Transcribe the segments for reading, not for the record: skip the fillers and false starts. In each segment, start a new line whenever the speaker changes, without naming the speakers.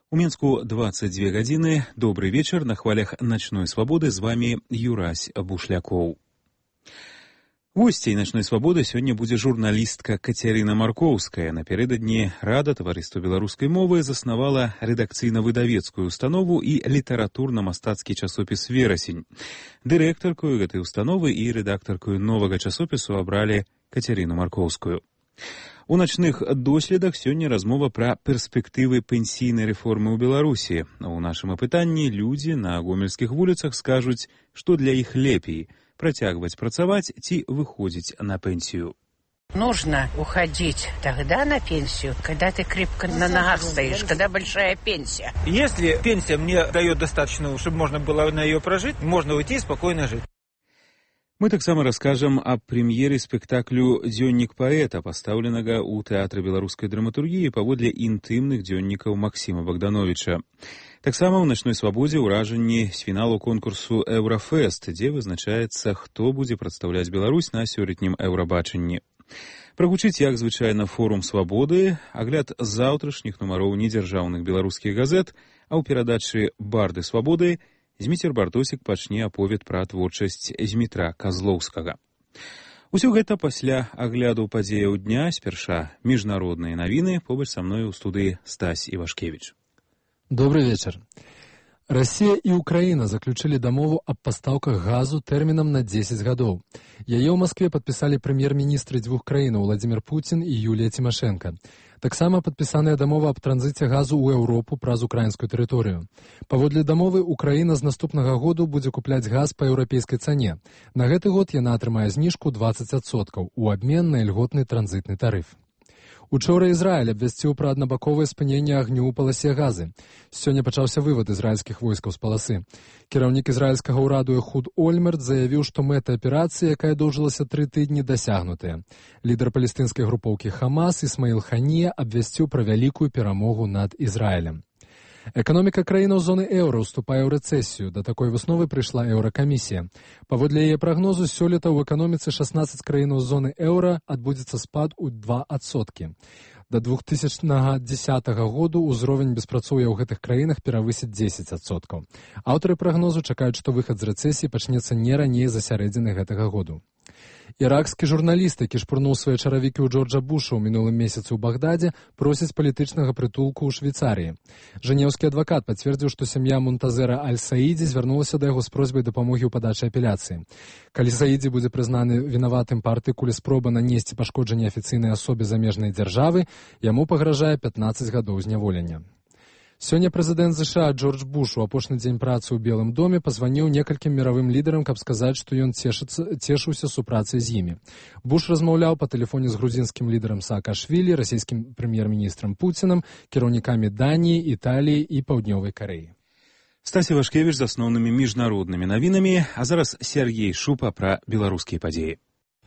У Минску 22 гадзіны. Добрый вечер. На хвалях «Ночной свободы» з вами Юрась Бушлякоў. Госцей «Ночной свободы» сёння будзе журналістка Кацярына Маркоўская. Напярэдадні Рада таварыства беларускай мовы заснавала рэдакцыйна-выдавецкую установу і літаратурна-мастацкі часопіс «Верасень». Дырэктаркаю гэтай установы і рэдактаркаю новага часопісу абралі Кацярыну Маркоўскую. У начных доследах сёння размова пра перспектывы пенсійнай рэформы ў Беларусі. У нашым апытанні людзі на гомельскіх вуліцах скажуць, што для іх лепей працягваць працаваць ці выходзіць на пенсію.
Нужно уходить тогда на пенсию, когда ты крепко на ногах стоишь, когда большая пенсия.
Если пенсия мне дает достаточно, чтобы можно было на ее прожить, можно уйти и спокойно жить.
Мы таксама раскажам аб прэм'еры спектаклю «Дзённік паэта», пастаўленага ў тэатры беларускай драматургіі паводле інтымных дзённікаў Максіма Богдановича. Таксама ў «Ночной свабодзе» ўражанні з фіналу конкурсу «Еўрафест», дзе вызначаецца, хто будзе прадстаўляць Беларусь на сёлетнім еўрабачанні. Прагучыць, як звычайна, форум свабоды, агляд заўтрашніх нумароў недзяржаўных беларускіх газет, а ў перадачы «Барды свабоды» Зміцер Бартосік пачне аповед пра творчасць Змітра Казлоўскага. Усё гэта пасля агляду падзеяў дня, спярша міжнародныя навіны, побач са мной у студыі Стась Івашкевіч.
Добрый вечер. Россия и Украина заключили дамову об поставках газу термином на 10 годов. Яе ў Москве подписали премьер-министры двух краін Владимир Путин и Юлия Тимошенко. Таксама подписаная дамова аб транзіце газу ў Еўропу праз украінскую тэрыторыю. Паводле дамовы, Украіна з наступнага году будзе купляць газ па еўрапейскай цане. На гэты год яна атрымае зніжку 20% у абмен на ільготны транзітны тарыф. Учора Ізраіль абвясціў пра аднабаковае спыненне агню ў паласе Газы. Сёння пачаўся вывад ізраільскіх войскаў з паласы. Кіраўнік ізраільскага ўраду Эхуд Ольмерт заявіў, што мэта аперацыі, якая доўжылася 3 тыдні, дасягнутая. Лідар палестынскай групоўкі Хамас Ісмаіл Ханія абвясціў пра вялікую перамогу над Ізраілем. Эканоміка краінаў зоны еўра ўступае ў рэцэсію. Да такой высновы прыйшла еўракамісія. Паводле яе прагнозу, сёлета ў эканоміцы 16 краінаў зоны еўра адбудзецца спад у 2%. Да 2010 году ўзровень беспрацоўя ў гэтых краінах перавысіць 10%. Аўтары прагнозу чакаюць, што выхад з рэцэсіі пачнецца не раней за сярэдзіны гэтага году. Іракскі журналіст, які шпурнуў свае чаравікі ў Джорджа Буша ў мінулым месяцы ў Багдадзе, просіць палітычнага прытулку ў Швейцарыі. Жэнеўскі адвакат пацвердзіў, што сям'я Мунтазера Аль-Саідзі звярнулася да яго з просьбай дапамогі ў падачы апеляцыі. Калі Саідзі будзе прызнаны вінаватым па артыкуле «Спроба нанесці пашкоджанне афіцыйнай асобе замежнай дзяржавы», яму пагражае 15 гадоў зняволення. Сёння прэзідэнт США Джордж Буш у апошні дзень працы ў Белым доме пазваніў некалькім міравым лідарам, каб сказаць, што ён цешыўся супрацай з імі. Буш размаўляў па тэлефоне з грузінскім лідарам Саакашвілі, расійскім прэм'ер-міністрам Пуцінам, кіраўнікамі Даніі, Італіі і Паўднёвай Карэі.
Стась Івашкевіч з асноўнымі міжнароднымі навінамі, а зараз Сергей Шупа пра беларускія падзеі.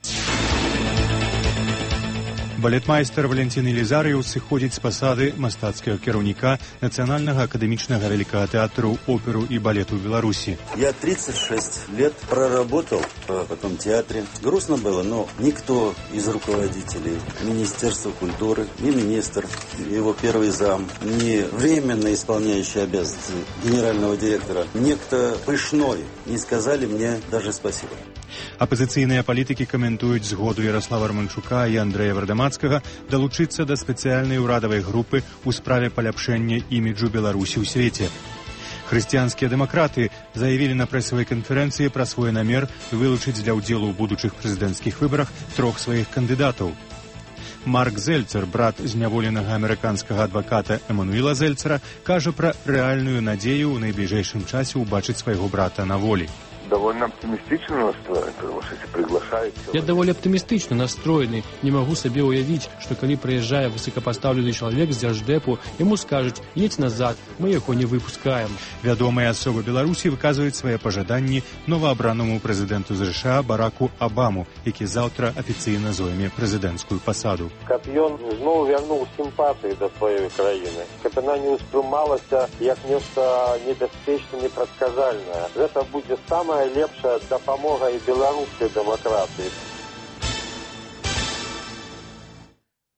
Балетмайстер Валентин Елизарыў сыходзіць з пасады мастацкага кіраўніка Нацыянальнага акадэмічнага великого театру, оперу и балету в Беларуси.
Я 36 лет проработал в этом театре. Грустно было, но никто из руководителей Министерства культуры, ни министр, его первый зам, ни временно исполняющий обязанности генерального директора, некто Пышной не сказали мне даже спасибо.
Апозіцыйныя палітыкі каментуюць згоду Ярослава Романчука і Андрэя Вардамацкага далучыцца да спецыяльнай урадавай групы ў справе паляпшэння іміджу Беларусі ў свеце. Хрысціянскія дэмакраты заявілі на прэсавай канферэнцыі пра свой намер вылучыць для ўдзелу ў будучых прэзідэнцкіх выбарах 3 сваіх кандыдатаў. Марк Зельцер, брат зняволенага амерыканскага адваката Эмануіла Зельцера, кажа пра рэальную надзею ў найбліжэйшым часе ўбачыць свайго брата на волі.
Довольно оптимистично настроен, потому что если приглашаете...
Я довольно оптимистично настроенный. Не могу себе уявить, что когда приезжая высокопоставленный человек с Держдепу, ему скажут: едь назад, мы его не выпускаем.
Вядомая асоба Беларусі выказваюць свае пажаданні новаабранаму прэзідэнту США Бараку Абаму, які заўтра афіцыйна зойме прэзідэнцкую пасаду.
Каб ён зноў вярнуў сімпатыі да сваёй краіны, каб яна не ўспрымалася як нешта небяспечна, непрадказальнае. Гэта будзе самая лепшая дапамога і беларускай дэмакратыі.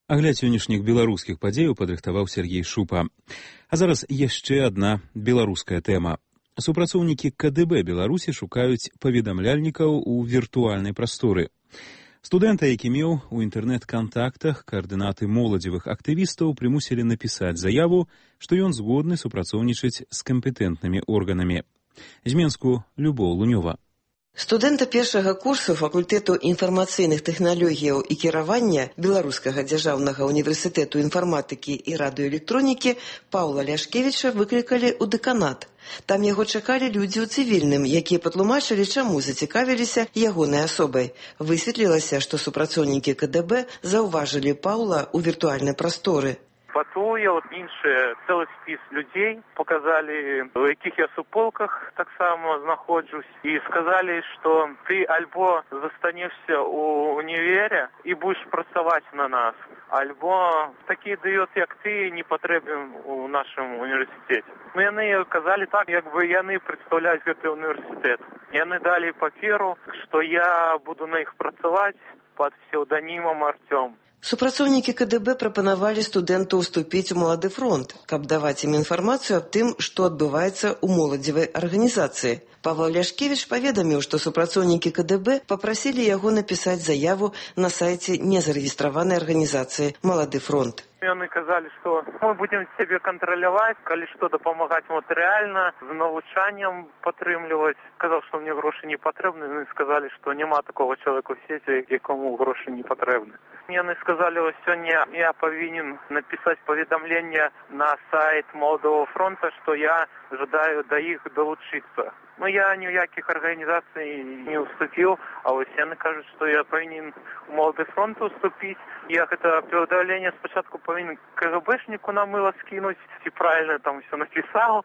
Агляд сённяшніх беларускіх падзеяў падрыхтаваў Сергей Шупа. А зараз яшчэ адна беларуская тэма. Супрацоўнікі КДБ Беларусі шукаюць паведамляльнікаў у віртуальнай прасторы. Студэнта, які меў у інтэрнэт-кантактах каардынаты моладзевых актывістаў, прымусілі напісаць заяву, што ён згодны супрацоўнічаць з кампетэнтнымі органамі. З Менску Любоў Лунёва.
Студэнта першага курсу факультэту інфармацыйных тэхналогіяў і кіравання Беларускага дзяржаўнага універсітэту інфарматыкі і радыёэлектронікі Паўла Ляшкевіча выклікалі ў дэканат. Там яго чакалі людзі ў цывільным, якія патлумачылі, чаму зацікавіліся ягонай асобай. Высветлілася, што супрацоўнікі КДБ заўважылі Паўла ў віртуальнай прасторы.
Патуя, іншыя, цэлы спіс людзей паказалі, у якіх я суполках таксама знаходжусь, і сказалі, што ты альбо застанешся ў універе і будзеш працаваць на нас, альбо такі ідыёт, як ты, не патрэбен у нашым універсітэце. Яны казалі так, як бы яны прадстаўляюць гэты універсітэт. Яны далі паперу, што я буду на іх працаваць пад псеўданімам Артём.
Супрацоўнікі КДБ прапанавалі студэнту ўступіць у «Малады фронт», каб даваць ім інфармацыю аб тым, што адбываецца ў моладзевай арганізацыі. Павел Ляшкевіч паведаміў, што супрацоўнікі КДБ папрасілі яго напісаць заяву на сайце незарэгістраванай арганізацыі «Малады фронт».
Яны казалі, што мы будзем цябе кантраляваць, калі што дапамагаць матэрыяльна, з навучаннем падтрымліваць. Сказаў, што мне грошы не патрэбны, яны сказалі, што няма такого чалавека ў свеце, якому грошы не патрэбны. Яны сказалі, ось сёння я павінен напісаць паведамленне на сайт Маладога фронта, што я жадаю да іх далучыцца. Я ні ў якіх арганізацый не ўступіў, а вось яны кажуць, што я павінен у Малады фронт уступіць. Я гэта паведамленне спачатку павінен КГБшніку на мыла скінуць, ці правільна там усё напісаў,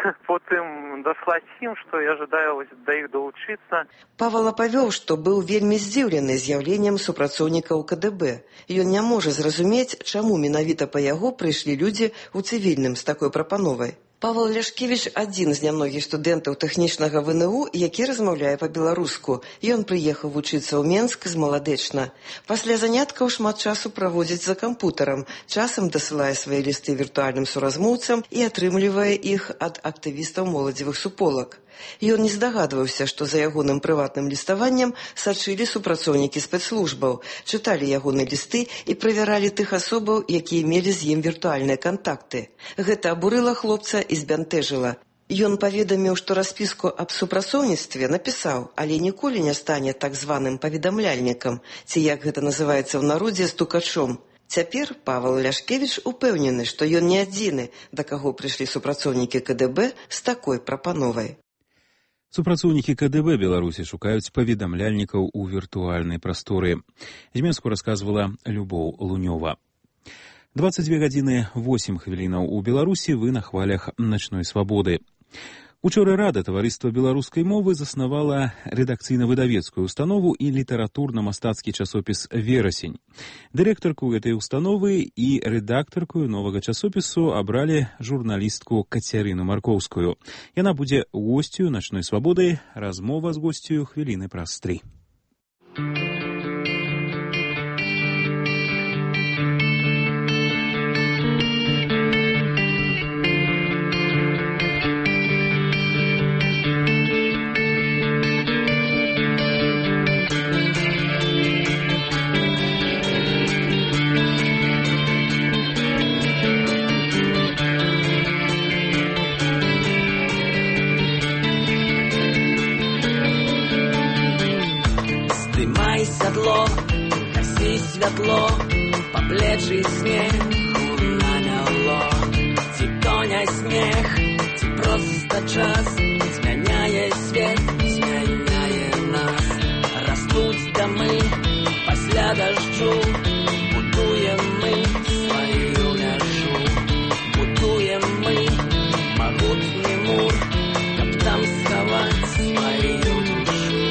потым даслаць ім, што я жадаю да іх далучыцца.
Павел апавёў, што быў вельмі здзіўлены з'яўленнем супрацоўнікаў КДБ. Ён не можа зразумець, чаму менавіта па яго прыйшлі людзі ў цывільным з такой прапановай. Павел Ляшкевіч адзін з нямногіх студэнтаў тэхнічнага ВНУ, які размаўляе па-беларуску. Ён прыехаў вучыцца ў Менск з Маладэчна. Пасля заняткаў шмат часу праводзіць за кампутарам, часам дасылае свае лісты віртуальным суразмоўцам і атрымлівае іх ад актывістаў моладзевых суполак. Ён не здагадваўся, што за ягоным прыватным ліставаннем сачылі супрацоўнікі спецслужбаў, чыталі ягоныя лісты і правяралі тых асобаў, якія мелі з ім віртуальныя кантакты. Гэта абурыла хлопца і збянтэжыла. Ён паведаміў, што распіску аб супрацоўніцтве напісаў, але ніколі не стане так званым паведамляльнікам, ці як гэта называецца ў народзе, стукачом. Цяпер Павел Ляшкевіч упэўнены, што ён не адзіны, да каго прыйшлі супрацоўнікі КДБ з такой прапановай.
Супрацоўнікі КДБ Беларусі шукаюць паведамляльнікаў у віртуальнай прасторы. З Менску расказвала Любоў Лунёва. 22 гадзіны 8 хвілінаў у Беларусі, вы на хвалях начной свабоды. Учора Рада таварыства беларускай мовы заснавала рэдакцыйна-выдавецкую установу і літаратурна-мастацкі часопіс «Верасень». Дырэктарку гэтай установы і рэдактарку новага часопісу абралі журналістку Кацярыну Маркоўскую. Яна будзе госцю начной свабоды. Размова з госцю хвіліны праз 3.
Сядло, гаси святло, па плечы снег наняло. Ці тоня смех, ці проста час змяняе свет, змяняе нас. Растуць дамы пасля дажджу, будуем мы сваю мяжу. Будуем мы магутны мур, каб там схаваць сваю душу.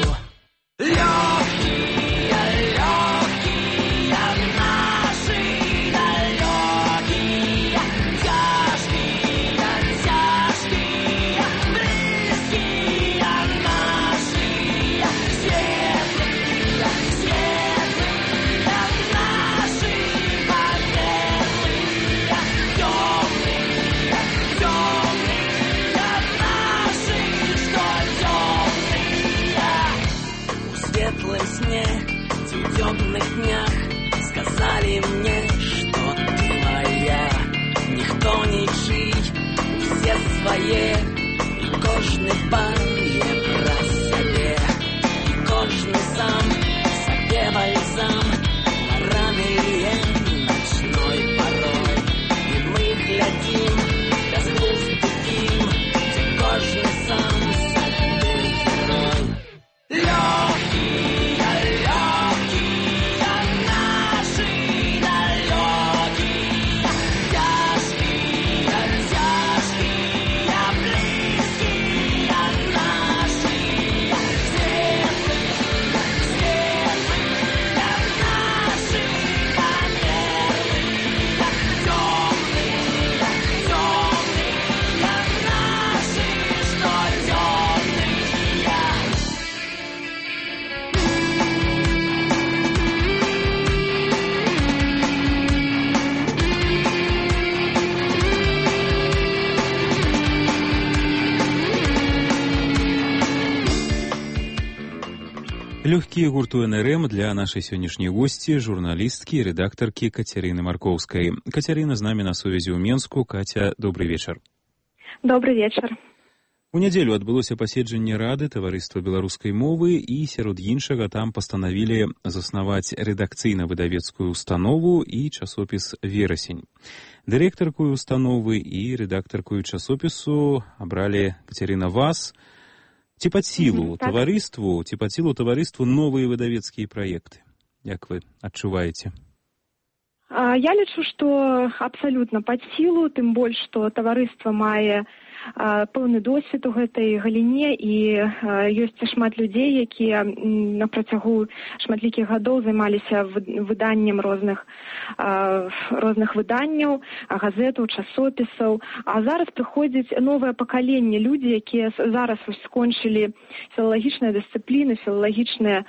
Лёгкія гурту НРМ для нашай сённяшняй госці, журналісткі і рэдактаркі Кацярыны Маркоўскай. Кацярына з намі на сувязі ў Менску. Каця, добрый вечар.
Добрый вечар.
У нядзелю адбылося паседжанне Рады таварыства беларускай мовы і, сярод іншага, там пастанавілі заснаваць рэдакцыйна-выдавецкую установу і часопіс «Верасень». Дырэктаркую установы і рэдактаркую часопісу абралі, Кацярына, вас. Ці пад сілу таварыству новыя выдавецкія праекты? Як вы адчуваеце?
Я лічу, што абсалютна пад сілу, тым больш, што таварыства мае пэўны досвед у гэтай галіне і ёсць шмат людзей, якія на працягу шматлікіх гадоў займаліся выданнем розных выданняў, газетаў, часопісаў. А зараз прыходзіць новае пакаленне, людзі, якія зараз скончылі філалагічныя дысцыпліны, філалагічныя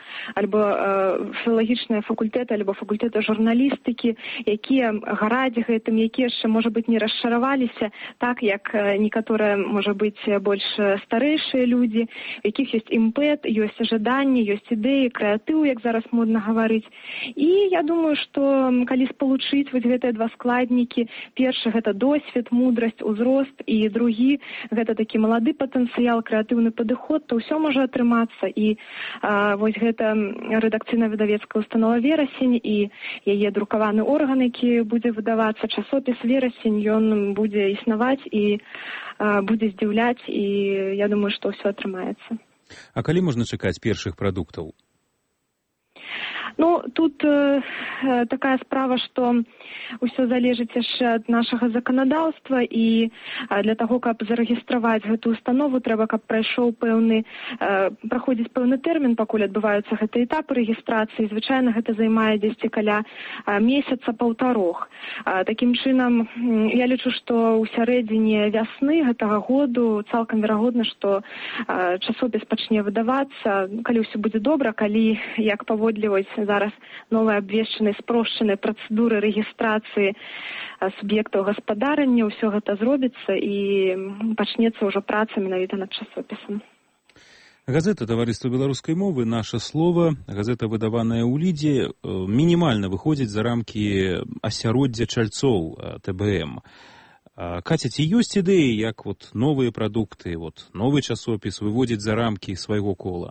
факультэты альбо факультэты журналістыкі, якія гараць гэтым, якія яшчэ, можа быць, не расчараваліся, так як некаторыя, можа быць, больш старэйшыя людзі, у якіх ёсць імпэт, ёсць жаданні, ёсць ідэі, крэатыў, як зараз модна гаварыць. І я думаю, што калі спалучыць вось гэтыя два складнікі, першы гэта досвед, мудрасць, узрост, і другі гэта такі малады патэнцыял, крэатыўны падыход, то ўсё можа атрымацца. І вось гэта рэдакцыйна-выдавецкая установа «Верасень» і яе друкаваны орган, які будзе выдавацца, часопіс «Верасень», ён будзе існаваць і будзе здзіўляць, і я думаю, што ўсё атрымаецца.
А калі можна чакаць першых прадуктаў?
Ну, тут такая справа, што ўсё залежыць яшчэ ад нашага заканадаўства, і для таго, каб зарэгістраваць гэтую установу, трэба, каб праходзіць пэўны тэрмін, пакуль адбываюцца гэтыя этапы рэгістрацыі. Звычайна гэта займае дзесьці каля месяца-паўтарох. Такім чынам, я лічу, што ў сярэдзіне вясны гэтага году цалкам верагодна, што часопіс пачне выдавацца, калі ўсё будзе добра, калі, як паводле зараз новыя абвешчаныя спрошчаныя працэдуры рэгістрацыі суб'ектаў гаспадарання, ўсё гэта зробіцца і пачнецца ўжо праца менавіта над часопісам.
Газета таварыства беларускай мовы «Наша слово», газета, выдаваная ў Лідзе, мінімальна выходзіць за рамкі асяроддзя чальцоў ТБМ. Каця, ці ёсць ідэі, як новыя прадукты, новы часопіс выводзіць за рамкі свайго кола?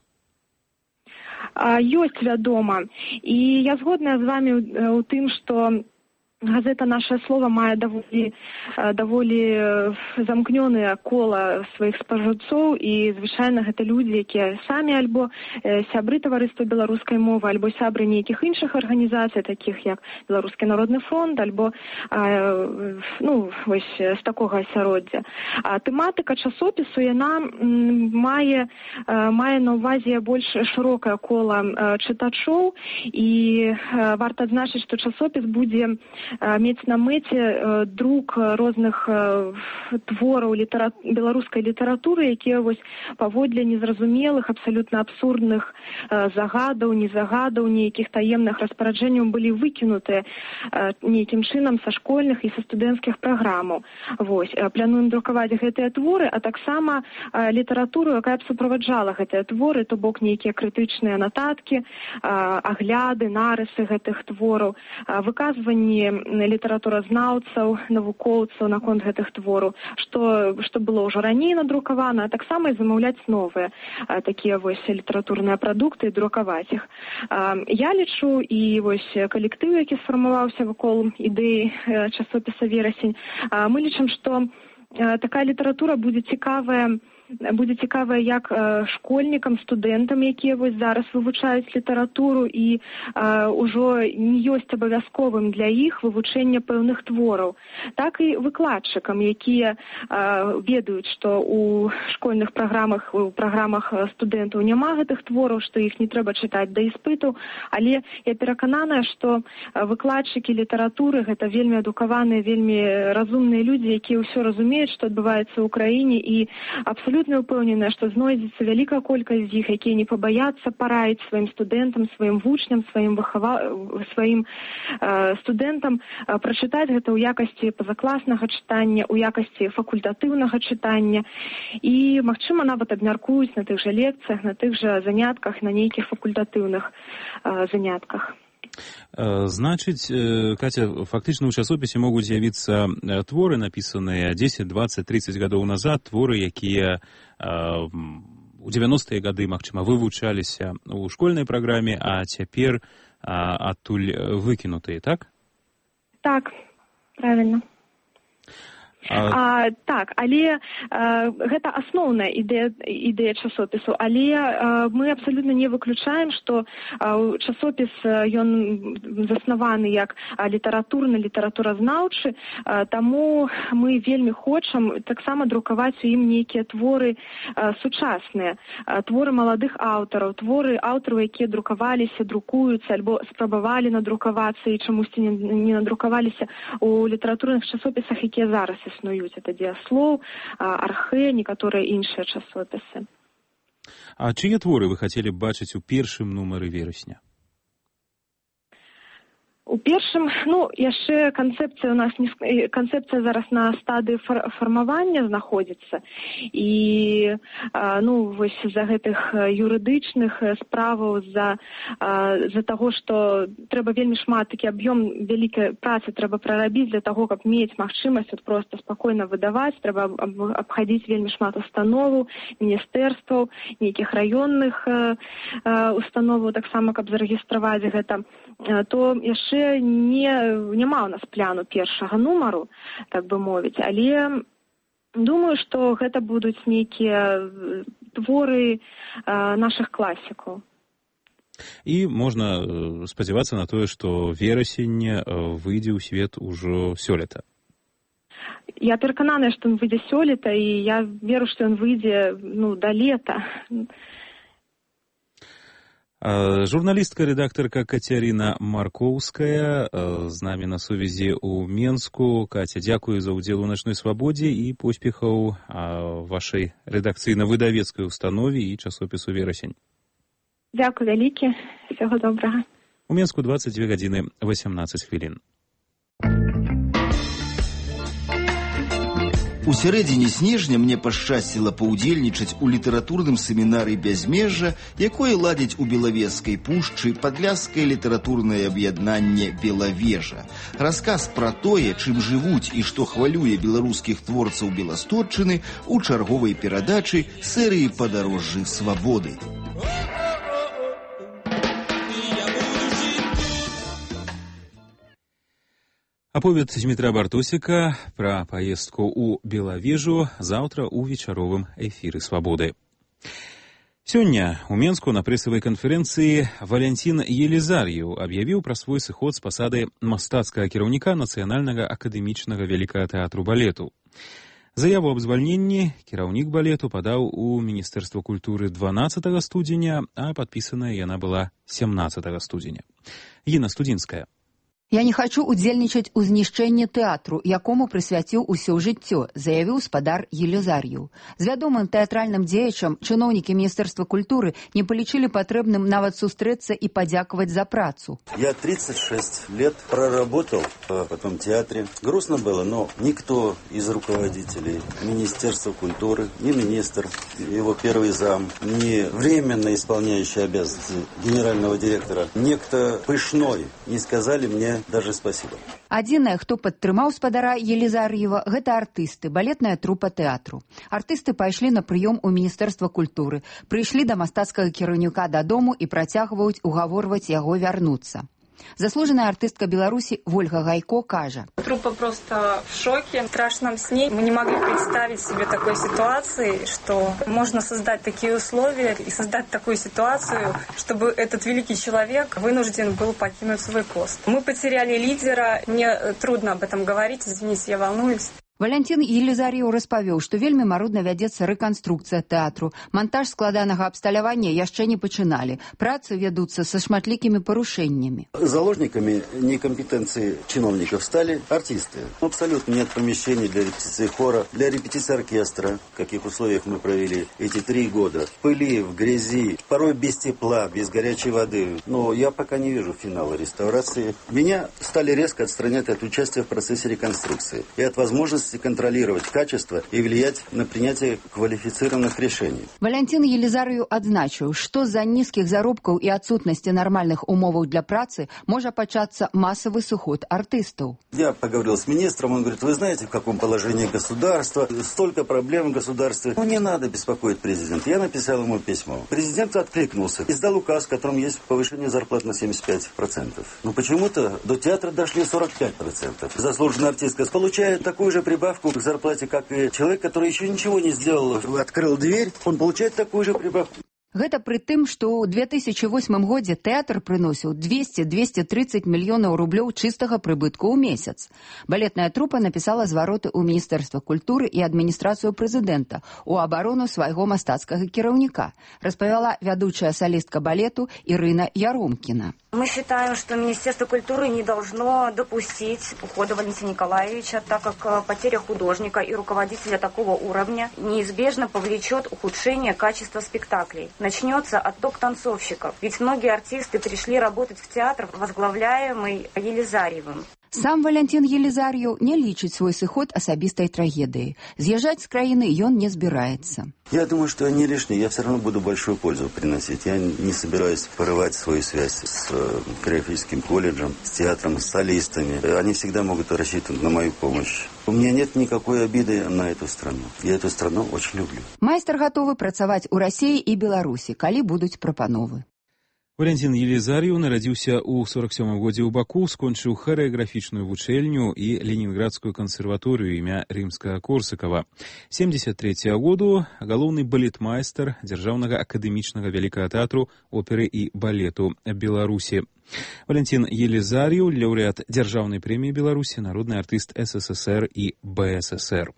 Ёсць, вядома. І я згодная з вамі ў тым, што газета «Наша слово» мае даволі замкнёнае кола сваіх спажыўцоў, і звычайна гэта людзі, якія самі альбо сябры таварыства беларускай мовы, альбо сябры нейкіх іншых арганізацый, такіх як Беларускі народны фронт, альбо вось з такога асяроддзя. Тэматыка часопісу, яна мае на ўвазе больш шырокае кола чытачоў, і варта адзначыць, што часопіс будзе мець на мэце друк розных твораў беларускай літаратуры, якія вось паводле незразумелых, абсалютна абсурдных загадаў, незагадаў, нейкіх таемных распараджэнняў былі выкінутыя нейкім чынам са школьных і са студэнцкіх праграмаў. Вось, плануем друкаваць гэтыя творы, а таксама літаратуру, якая б суправаджала гэтыя творы, то бок нейкія крытычныя нататкі, агляды, нарысы гэтых твораў, выказванні літаратуразнаўцаў, навукоўцаў наконт гэтых твораў, што было ўжо раней надрукавана, а таксама і замаўляць новыя такія вось літаратурныя прадукты і друкаваць іх. Я лічу, і вось калектыў, які сфармаваўся вакол ідэі часопіса «Верасень», мы лічым, што такая літаратура будзе цікавая як школьнікам, студэнтам, якія вось зараз вывучаюць літаратуру, і ўжо не ёсць абавязковым для іх вывучэнне пэўных твораў, так і выкладчыкам, якія ведаюць, што ў школьных праграмах, у праграмах студэнтаў няма гэтых твораў, што іх не трэба чытаць да іспыту, але я перакананая, што выкладчыкі літаратуры гэта вельмі адукаваныя, вельмі разумныя людзі, якія ўсё разумеюць, што адбываецца ў краіне, і абсалютна абсалютна ўпэўненая, што знойдзецца вялікая колькасць з іх, якія не пабаяцца параіць сваім студэнтам, сваім вучням, сваім студэнтам прачытаць гэта ў якасці пазакласнага чытання, у якасці факультатыўнага чытання. І, магчыма, нават абмяркуюць на тых жа лекцыях, на тых жа занятках, на нейкіх факультатыўных занятках.
Значыць, Катя, фактычна ў часопісе могуць з'явіцца творы, напісаныя 10, 20, 30 гадоў назад, творы, якія у 90-е гады, магчыма, вывучаліся ў школьнай праграме, а цяпер адтуль выкінутыя, так?
Так, правильно. Так, але гэта асноўная ідэя часопісу, але мы абсалютна не выключаем, што часопіс ён заснаваны як літаратурны, літаратуразнаўчы, таму мы вельмі хочам таксама друкаваць у ім нейкія творы сучасныя, творы маладых аўтараў, творы аўтараў, якія друкаваліся, друкуюцца, альбо спрабавалі надрукавацца і чамусьці не надрукаваліся у літаратурных часопісах, якія зараз існуюць. Это Дзеяслоў, Архэ, некаторыя іншыя часопісы.
А чые творы вы хацелі б бачыць у першым нумары верасня?
У першым, яшчэ канцэпцыя зараз на стадыі фармавання знаходзіцца. І, вось з-за гэтых юрыдычных справаў, з-за таго, што трэба вельмі шмат, такі аб'ём вялікай працы трэба прарабіць для таго, каб мець магчымасць проста спакойна выдаваць, трэба абхадзіць вельмі шмат установаў, міністэрстваў, нейкіх раённых установаў, таксама, каб зарэгістраваць гэта, то яшчэ няма у нас плану першага нумару, так бы мовіць, але думаю, што гэта будуць нейкія творы нашых класікаў.
І можна спадзявацца на тое, што верасень выйдзе ў свет ужо сёлета.
Я перакананая, што ён выйдзе сёлета, і я веру, што ён выйдзе да лета.
Журналістка, рэдактарка Кацярына Маркоўская з намі на сувязі ў Менску. Катя, дзякую за ўдзел у начной свабодзе і поспехаў вашай рэдакцыйна-выдавецкай установе і часопісу «Верасень».
Дзякую вялікі, всяго добрага.
У Менску 22 гадзіны 18 хвілін.
У сярэдзіне снежня мне пашчасціла паўдзельнічаць у літаратурным семінары «Бязмежжа», якое ладзіць у Белавежскай пушчы падляшскае літаратурнае аб'яднанне «Белавежа». Расказ пра тое, чым жывуць і што хвалюе беларускіх творцаў Беластотчыны у чарговай перадачы серыі «Падарожжы свабоды».
Аповед Дмітра Бартосіка пра паездку ў Белавежу заўтра ў вечаровым эфіры «Свабоды». Сёння ў Менску на прэсавай канферэнцыі Валянцін Елізар'еў аб'явіў пра свой сыход з пасады мастацкага кіраўніка Нацыянальнага акадэмічнага вялікага тэатру балету. Заяву аб звальненні кіраўнік балету падаў у Міністэрства культуры 12 студзеня, а падпісаная яна была 17 студзеня. Інна Студзінская.
Я не хочу удзельнічаць у знішчэнні тэатру, якому прысвяціў усё жыццё, заявіў спадар Елізар'еў. З вядомым тэатральным дзеячам чыноўнікі Міністэрства культуры не палічылі патрэбным нават сустрэцца і падзякаваць за працу.
Я 36 лет проработал в этом театре. Грустно было, но никто из руководителей Министерства культуры, ни министр, его первый зам, ни временно исполняющий обязанности генерального директора, некто Пышной не сказали мне даже спасибо.
Адзінае, хто падтрымаў спадара Елізар'ева, гэта артысты, балетная трупа тэатру. Артысты пайшлі на прыём у Міністэрства культуры, прыйшлі да мастацкага кіраўніка дадому і працягваюць угаворваць яго вярнуцца. Заслуженная артистка Беларуси Вольга Гайко кажа.
Труппа просто в шоке, в страшном сне. Мы не могли представить себе такой ситуации, что можно создать такие условия и создать такую ситуацию, чтобы этот великий человек вынужден был покинуть свой пост. Мы потеряли лидера, мне трудно об этом говорить, извините, я волнуюсь.
Валянцін Елізар'еў распавёў, што вельмі марудна вядзецца рэканструкцыя тэатру. Монтаж складанага абсталявання яшчэ не пачыналі. Працы вядуцца са шматлікімі парушэннямі.
Заложниками некомпетенции чиновников стали артисты. Абсолютно нет помещений для репетиции хора, для репетиции оркестра, в каких условиях мы провели эти 3 года. В пыли, в грязи, порой без тепла, без горячей воды. Но я пока не вижу финала реставрации. Меня стали резко отстранять от участия в процессе реконструкции и от возможности контролировать качество и влиять на принятие квалифицированных решений.
Валянцін Елізар'еў адзначыў, што з-за нізкіх заробкаў і адсутнасці нармальных умоваў для працы можа пачацца масавы суход артыстаў.
Я поговорил с министром, он говорит, вы знаете, в каком положении государство, столько проблем в государстве. Не надо беспокоить президента. Я написал ему письмо. Президент откликнулся, издал указ, в котором есть повышение зарплат на 75%. Но почему-то до театра дошли 45%. Заслуженный артист получает такую же прибавку к зарплате, как и человек, который еще ничего не сделал, открыл дверь, он получает такую же прибавку.
Гэта пры тым, што ў 2008 годзе тэатр прыносіў 200-230 мільёнаў рублёў чыстага прыбытку ў месяц. Балетная трупа напісала звароты ў Міністэрства культуры і адміністрацыю прэзідэнта у абарону свайго мастацкага кіраўніка, распавяла вядучая салістка балету Ірына Яромкіна.
Мы считаем, что Министерство культуры не должно допустить ухода Валентина Николаевича, так как потеря художника и руководителя такого уровня неизбежно повлечет ухудшение качества спектаклей. Начнется отток танцовщиков, ведь многие артисты пришли работать в театр, возглавляемый Елизарьевым.
Сам Валянцін Елізар'еў не лічыць свой сыход асабістай трагедыяй. З'язджаць з краіны ён не збіраецца.
Я думаю, что не лишний. Я все равно буду большую пользу приносить. Я не собираюсь порывать свою связь с хореографическим колледжем, с театром, с солистами. Они всегда могут рассчитывать на мою помощь. У меня нет никакой обиды на эту страну. Я эту страну очень люблю.
Майстар гатовы працаваць у Расіі і Беларусі, калі будуць прапановы.
Валянцін Елізар'еў нарадзіўся ў 47 годзе ў Баку, скончыў харэаграфічную вучэльню і Ленінградскую кансерваторыю імя Рымскага-Корсакава. 73 году галоўны балетмайстар дзяржаўнага акадэмічнага вялікага тэатру оперы і балету Беларусі. Валянцін Елізар'еў, лаўрэат дзяржаўнай прэміі Беларусі, народны артыст СССР і БССР.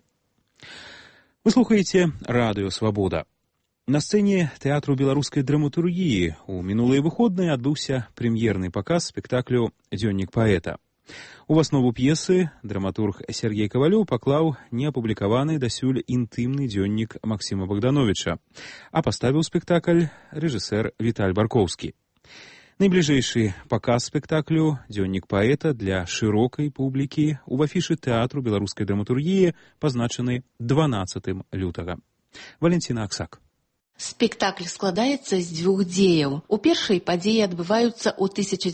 Вы слухаеце радыё «Свабода». На сцэне тэатру беларускай драматургіі ў мінулыя выходныя адбыўся прэм'ерны паказ спектаклю «Дзённік паэта». У аснову п'есы драматург Сергей Кавалёў паклаў неапублікаваны дасюль інтымны дзённік Максіма Богдановича, а паставіў спектакль рэжысэр Віталь Баркоўскі. Найбліжэйшы паказ спектаклю «Дзённік паэта» для шырокай публікі ў афішы тэатру беларускай драматургіі пазначаны 12 лютага. Валентина Аксак.
Спектакль складаецца з 2 дзеяў. У першай падзеі адбываюцца ў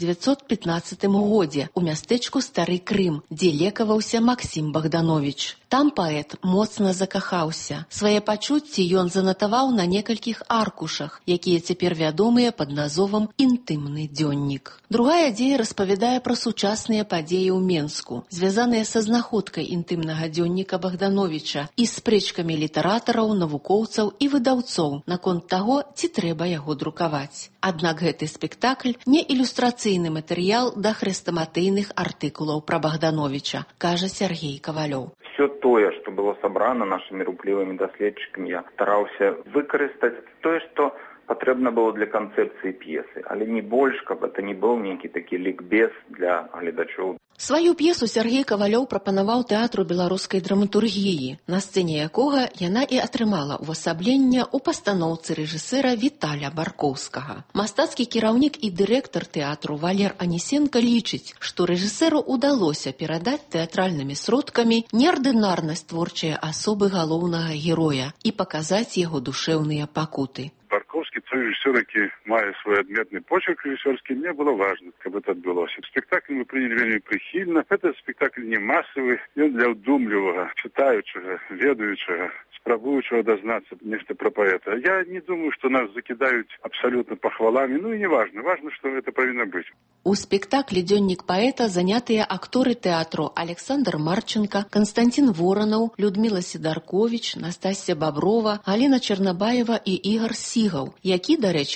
1915 годзе ў мястэчку Стары Крым, дзе лекаваўся Максім Богданович. Там паэт моцна закахаўся. Свае пачуцці ён занатаваў на некалькіх аркушах, якія цяпер вядомыя пад назовам «Інтымны дзённік». Другая дзея распавядае пра сучасныя падзеі ў Менску, звязаныя са знаходкай інтымнага дзённіка Богдановича і спрэчкамі літаратараў, навукоўцаў і выдаўцоў наконт таго, ці трэба яго друкаваць. Аднак гэты спектакль не ілюстрацыйны матэрыял да хрэстаматыйных артыкулаў пра Богдановича, кажа Сергей Кавалёў.
Все тое, што было сабрана нашымі руплівымі даследчыкамі, я стараўся выкарыстаць тое, што патрэбна было для канцэпцыі п'есы, але не больш, каб это не быў нейкі такі лікбез для гледачоў.
Сваю п'есу Сергей Кавалёў прапанаваў тэатру беларускай драматургіі, на сцэне якога яна і атрымала ўвасабленне ў пастаноўцы рэжысэра Віталя Баркоўскага. Мастацкі кіраўнік і дырэктар тэатру Валер Анісенка лічыць, што рэжысэру ўдалося перадаць тэатральнымі сродкамі неардынарнасць творчай асобы галоўнага героя і паказаць яго душэўныя пакуты.
Баркоўскі рэжысёр, які мае свой адметны почерк рэжысёрскі, мне было важна, каб это адбылося. Спектакль мы прынялі вельмі прыхільна. Гэта спектакль не масавы, ён для ўдумлівага, чытаючага, ведаючага, спрабуючага дазнацца нешта пра паэта. Я не думаю, што нас закідаюць абсалютна пахваламі, ну і не важна. Важна, што гэта павінна быць.
У спектаклі «Дзённік паэта» занятыя акторы тэатру Александр Марченко, Константин Воронаў, Людмила Сидоркович, Настасья Боброва, Галина Чернобаева і Ігор Сігаў, які, дарэчы, стаў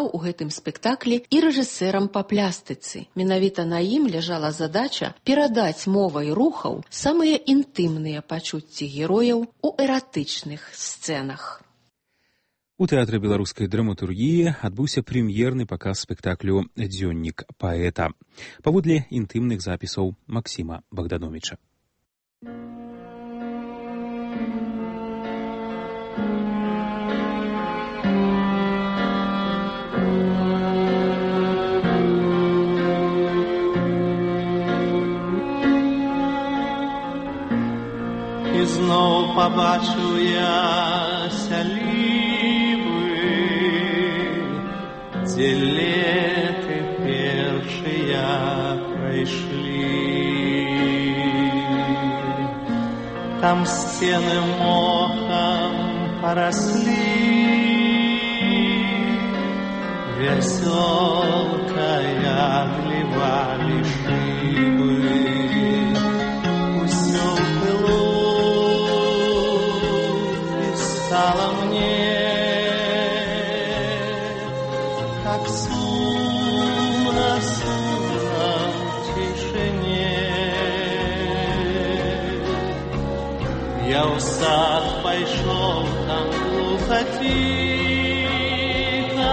стаў у гэтым спектаклі і рэжысэрам па плястыцы. Менавіта на ім ляжала задача перадаць мовай рухаў самыя інтымныя пачуцці герояў у эратычных сцэнах.
У тэатры беларускай драматургіі адбыўся прэм'ерны паказ спектаклю «Дзённік паэта» паводле інтымных запісаў Максіма Богдановича.
І зноў пабачыў я сялібы, дзе леты першыя прайшлі. Там сцены мохам параслі, вясёлкай адлівалі шыбы. Усё ў пылу стало мне как сумно, сумно в тишине. Я в сад пошел, там глухо тихо,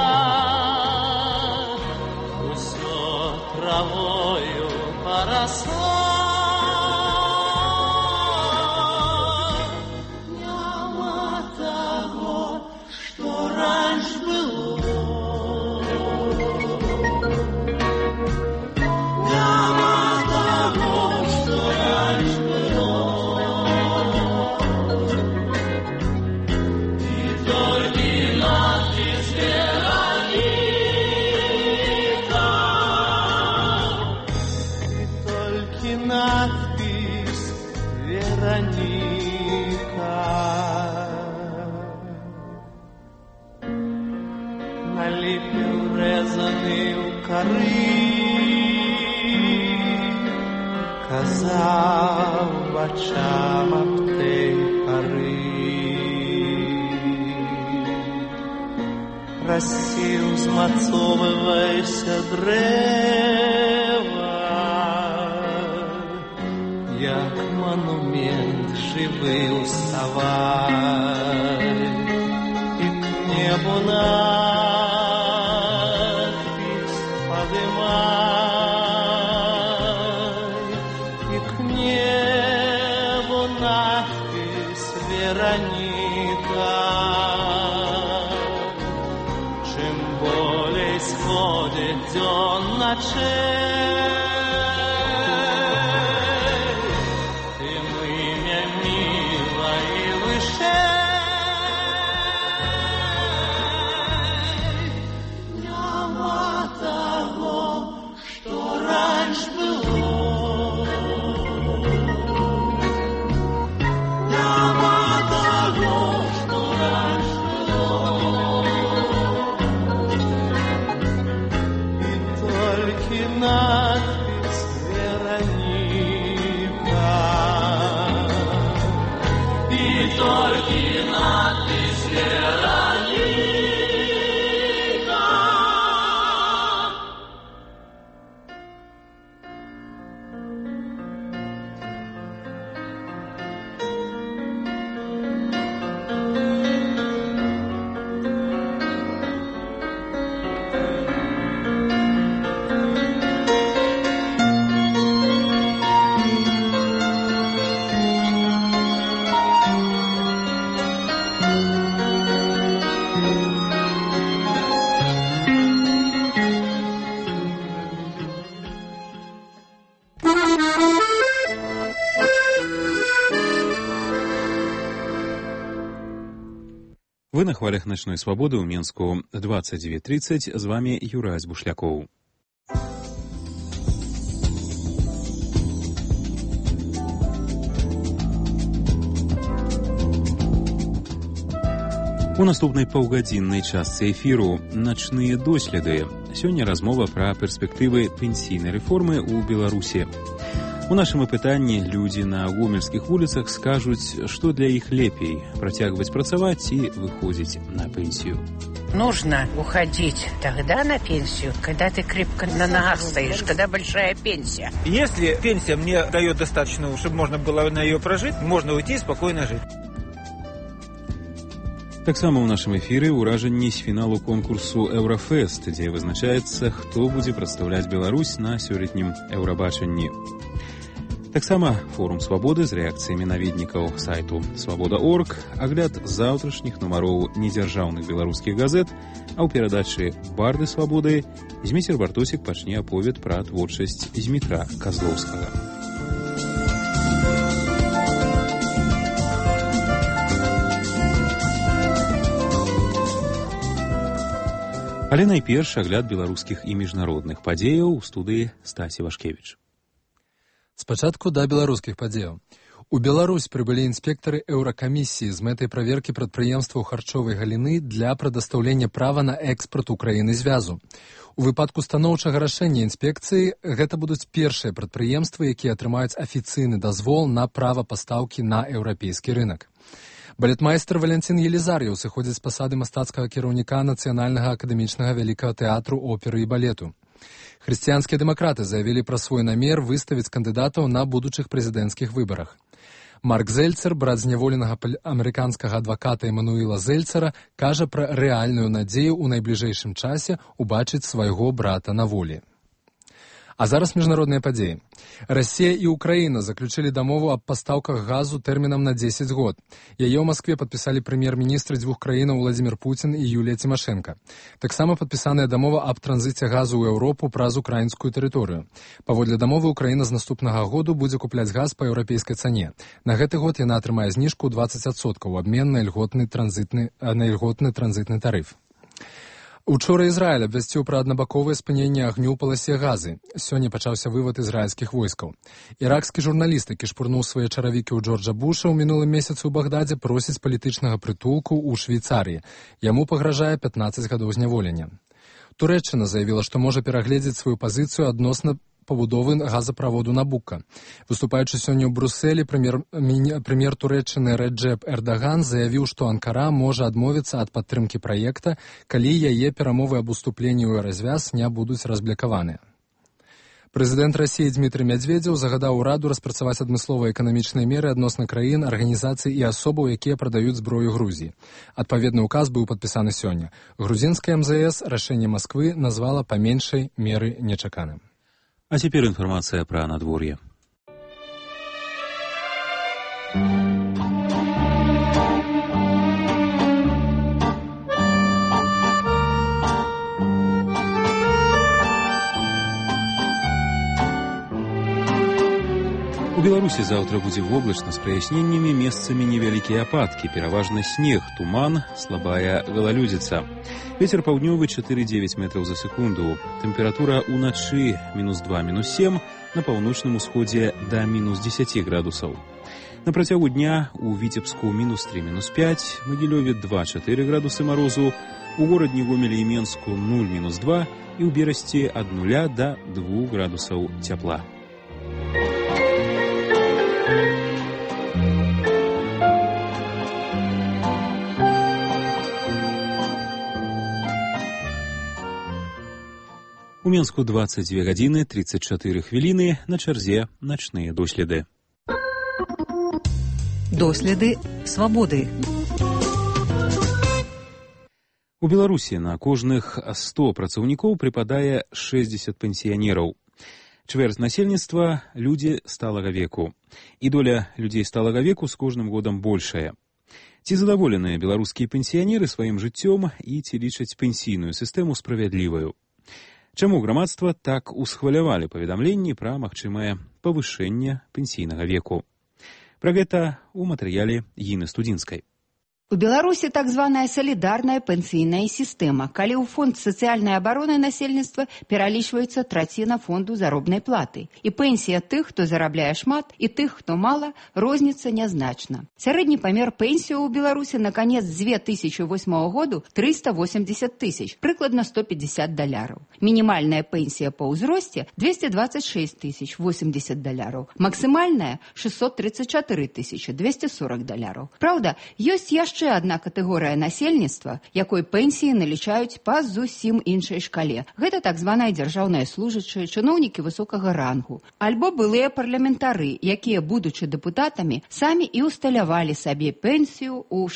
усё травою поросло. Казав бачам аб tej пары, прасіў змацоўвайся дрэва, як монумент жывы уставай, і к небу надпіс падымай. Вероника, чем более сходит дён ночей, тем имя мило и вышей. Нема того, что раньше было. Надпись Вероника, и только надпись Вероника.
Вы на хвалях «Ночной свободы» у Менску 29:30. З вами Юрась Бушляков. У наступнай паўгадзіннай частцы эфіру «Начныя доследы». Сёння размова пра перспектывы пенсійнай рэформы ў Беларусі. У нашым апытанні людзі на гомельскіх вуліцах скажуць, што для іх лепей – працягваць працаваць ці выходзіць на пенсію.
Нужно уходить тогда на пенсию, когда ты крепко на ногах стоишь, когда большая пенсия.
Если пенсия мне дает достаточно, чтобы можно было на ее прожить, можно уйти и спокойно жить.
Таксама ў нашым эфіры ўражанні з фіналу конкурсу «Еўрафест», дзе вызначаецца, хто будзе прадстаўляць Беларусь на сёлетнім Еўрабачанні. Таксама форум «Свабоды» з рэакцыямі наведнікаў сайту «Свабода.орг», агляд заўтрашніх нумароў недзяржаўных беларускіх газет, а ў перадачы «Барды свабоды» Зміцер Бартосік пачне аповед пра творчасць Змітра Казлоўскага. Але найперш агляд беларускіх і міжнародных падзеяў у студыі Стасі Вашкевіч.
Спачатку да беларускіх падзеяў. У Беларусь прыбылі інспектары еўракамісіі з мэтай праверкі прадпрыемстваў харчовай галіны для прадастаўлення права на экспарт Украіны звязу. У выпадку станоўчага рашэння інспекцыі гэта будуць першыя прадпрыемствы, якія атрымаюць афіцыйны дазвол на права пастаўкі на еўрапейскі рынак. Балетмайстер Валентин Елізар'еў сыходзіць з пасады мастацкага кіраўніка Нацыянальнага акадэмічнага вялікага тэатру оперы і балету. Хрысціянскія дэмакраты заявілі пра свой намер выставіць кандыдатаў на будучых прэзідэнцкіх выбарах. Марк Зельцер, брат зняволенага амерыканскага адваката Эмануіла Зельцера, кажа пра рэальную надзею ў найбліжэйшым часе ўбачыць свайго брата на волі. А зараз міжнародныя падзеі. Расія і Украіна заключылі дамову аб пастаўках газу тэрмінам на 10 год. Яе ў Маскве падпісалі прэм'ер-міністры дзвюх краінаў Владзімір Пуцін і Юлія Цімашэнка. Таксама падпісаная дамова аб транзіце газу ў Еўропу праз украінскую тэрыторыю. Паводле дамовы Украіна з наступнага году будзе купляць газ па еўрапейскай цане. На гэты год яна атрымае зніжку 20% у абмен на ільготны транзітны тарыф. Учора Ізраіль абвясціў пра аднабаковае спыненне агню ў паласе Газы. Сёння пачаўся вывад ізраільскіх войскаў. Іракскі журналіст, які шпурнуў свае чаравікі ў Джорджа Буша ў мінулым месяцы ў Багдадзе, просіць палітычнага прытулку ў Швейцарыі. Яму пагражае 15 гадоў зняволення. Турэччына заявіла, што можа перагледзець сваю пазіцыю адносна пабудовы газаправоду Набука. Выступаючы сёння ў Брусэлі, прэм'ер Турэччыны Рэджэп Эрдаган заявіў, што Анкара можа адмовіцца ад падтрымкі праекта, калі яе перамовы аб уступленні ў развяз не будуць разблякаваныя. Прэзідэнт Расіі Дмітрый Мядзведзеў загадаў ураду распрацаваць адмысловыя эканамічныя меры адносна краін, арганізацый і асобаў, якія прадаюць зброю Грузіі. Адпаведны ўказ быў падпісаны сёння. Грузінская МЗС рашэнне Масквы назвала па меншай меры нечаканым.
А теперь информация про надворье. У Беларуси завтра будзе воблачна з праясненнямі, месцамі невялікія ападкі, пераважна снег, туман, слабая галалёдзіца. Ветер паўднёвы 4,9 метраў за секунду. Тэмпература ўначы -2, -7, на паўночным усходзе да -10 градусаў. На працягу дня у Віцебску -3, -5, Магілёве 2-4 градусы марозу, у горадні Гомелі і Менску 0, -2 і ў Берасці ад 0 до 2 градусаў цяпла. У Менску 22 гадзіны 34 хвіліны, на чарзе начныя доследы.
Доследы свабоды.
У Беларусі на кожных 100 працаўнікоў прыпадае 60 пенсіянераў. Чвэрць насельніцтва – людзі сталага веку. І доля людзей сталага веку з кожным годам большая. Ці задаволеныя беларускія пенсіянеры сваім жыццём і ці лічаць пенсійную сістэму справядліваю? Чаму грамадства так усхвалявалі паведамленні пра магчымае павышэнне пенсійнага веку? Пра гэта ў матэрыяле Гіны Студзінскай.
У Беларусі так званая салідарная пенсійная сістэма, калі ў фонд сацыяльнай абароны насельніцтва пералічваецца траціна фонду заробнай платы. І пенсія тых, хто зарабляе шмат, і тых, хто мала, розніца нязначна. Сярэдні памер пенсію ў Беларусі на канец 2008 году 380 тысяч, прыкладна $150. Мінімальная пенсія па ўзросце 226 тысяч, $80. Максімальная $634 тысячи, $240. Праўда, ёсць яшчэ яшчэ адна катэгорыя насельніцтва, якой пенсіі налічаюць па зусім іншай шкале. Гэта так званыя дзяржаўныя служачыя, чыноўнікі высокага рангу, альбо былыя парламентары, якія, будучы дэпутатамі, самі і усталявалі сабе пенсію ў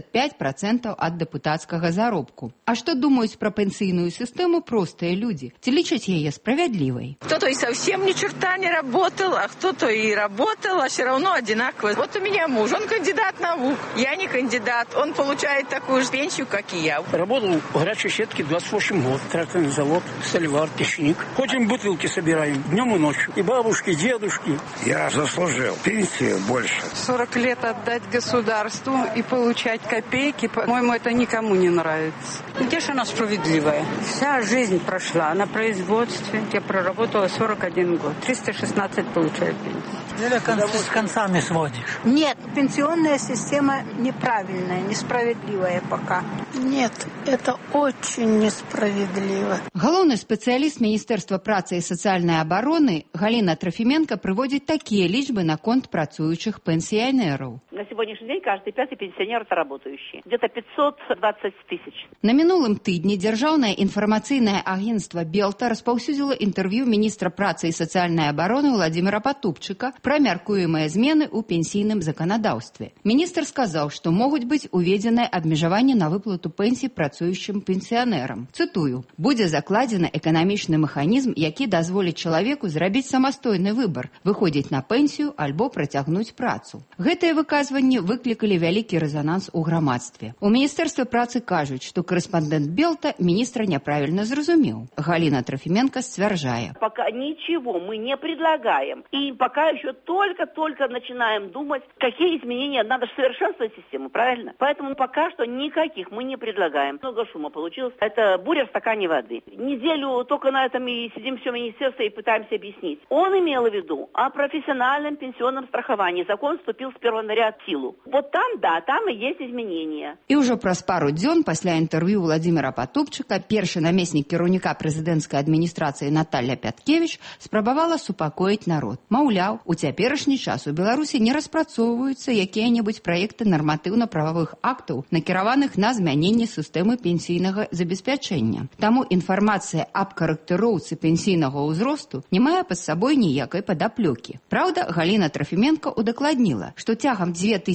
65% ад дэпутацкага заробку. А што думаюць пра пенсійную сістэму простыя людзі? Ці лічаць яе справядлівай?
Кто-то и совсем ни черта не работал, а кто-то и работал, а все равно одинаково. Вот у меня муж, он кандидат наук, я не кандидат, он получает такую же пенсию, как и я.
Работал в горячей сетке 28 год, тракторный завод, соливар, печник. Ходим бутылки собираем днем и ночью. И бабушки, и дедушки.
Я заслужил пенсию больше.
40 лет отдать государству и получать копейки, по-моему, это никому не нравится.
Где же она справедливая? Вся жизнь прошла на производстве. Я проработала 41 год. 316 получаю пенсию.
Или с концами сводишь?
Нет, пенсионная система неправильная, несправедливая пока.
Нет, это очень несправедливо.
Галоўны спецыяліст Міністэрства працы і сацыяльнай абароны Галина Трофименко прыводзіць такія лічбы на конт працуючых пенсіянераў.
На сегодняшний день каждый пятый пенсионер – это работающий. Где-то 520 тысяч.
На мінулым тыдні Дзяржаўнае інфармацыйнае агенцтва «Белта» распаўсюдзіла інтэрв'ю міністра працы і сацыяльнай абароны Владимира Потупчыка пра мяркуемыя змены ў пенсійным заканадаўстве. Міністр сказаў, што могуць быць уведзеныя абмежаванні на выплату пенсій працуючым пенсіянерам. Цытую: «Будзе закладзены эканамічны механізм, які дазволіць чалавеку зрабіць самастойны выбар, выходзіць на пенсію альбо працягнуць працу». Гэтыя выказванні выклікалі вялікі рэзананс у грамадстве. У Міністэрстве працы кажуць, што корэспандэнт Белта міністра няправільна зразумеў. Галина Трофименко сцвярджае:
«Пока ничего мы не предлагаем. И пока еще только начинаем думать, какие изменения. Надо совершенствовать систему, правильно? Поэтому пока что никаких мы не предлагаем. Много шума получилось. Это буря в стакане воды. Неделю только на этом и сидим все министерство и пытаемся объяснить. Он имел в виду о профессиональном пенсионном страховании. Закон вступил с 1 января в силу. Вот там, да, там и есть изменения».
І ўжо праз пару дзён пасля інтэрв'ю Владимира Потупчыка першы намеснік кіраўніка прэзідэнцкай адміністрацыі Наталья Пяткевич спрабавала супакоіць народ. Маўляў, у цяперашні час у Беларусі не распрацоўваюцца якія-небудзь праекты нарматыўна-прававых актаў, накіраваных на змяненне сістэмы пенсійнага забеспячэння. Таму інфармацыя аб карэктыроўцы пенсійнага ўзросту не мае пад сабой ніякай падаплёкі. Праўда, Галина Трофименко удакладніла, што цягам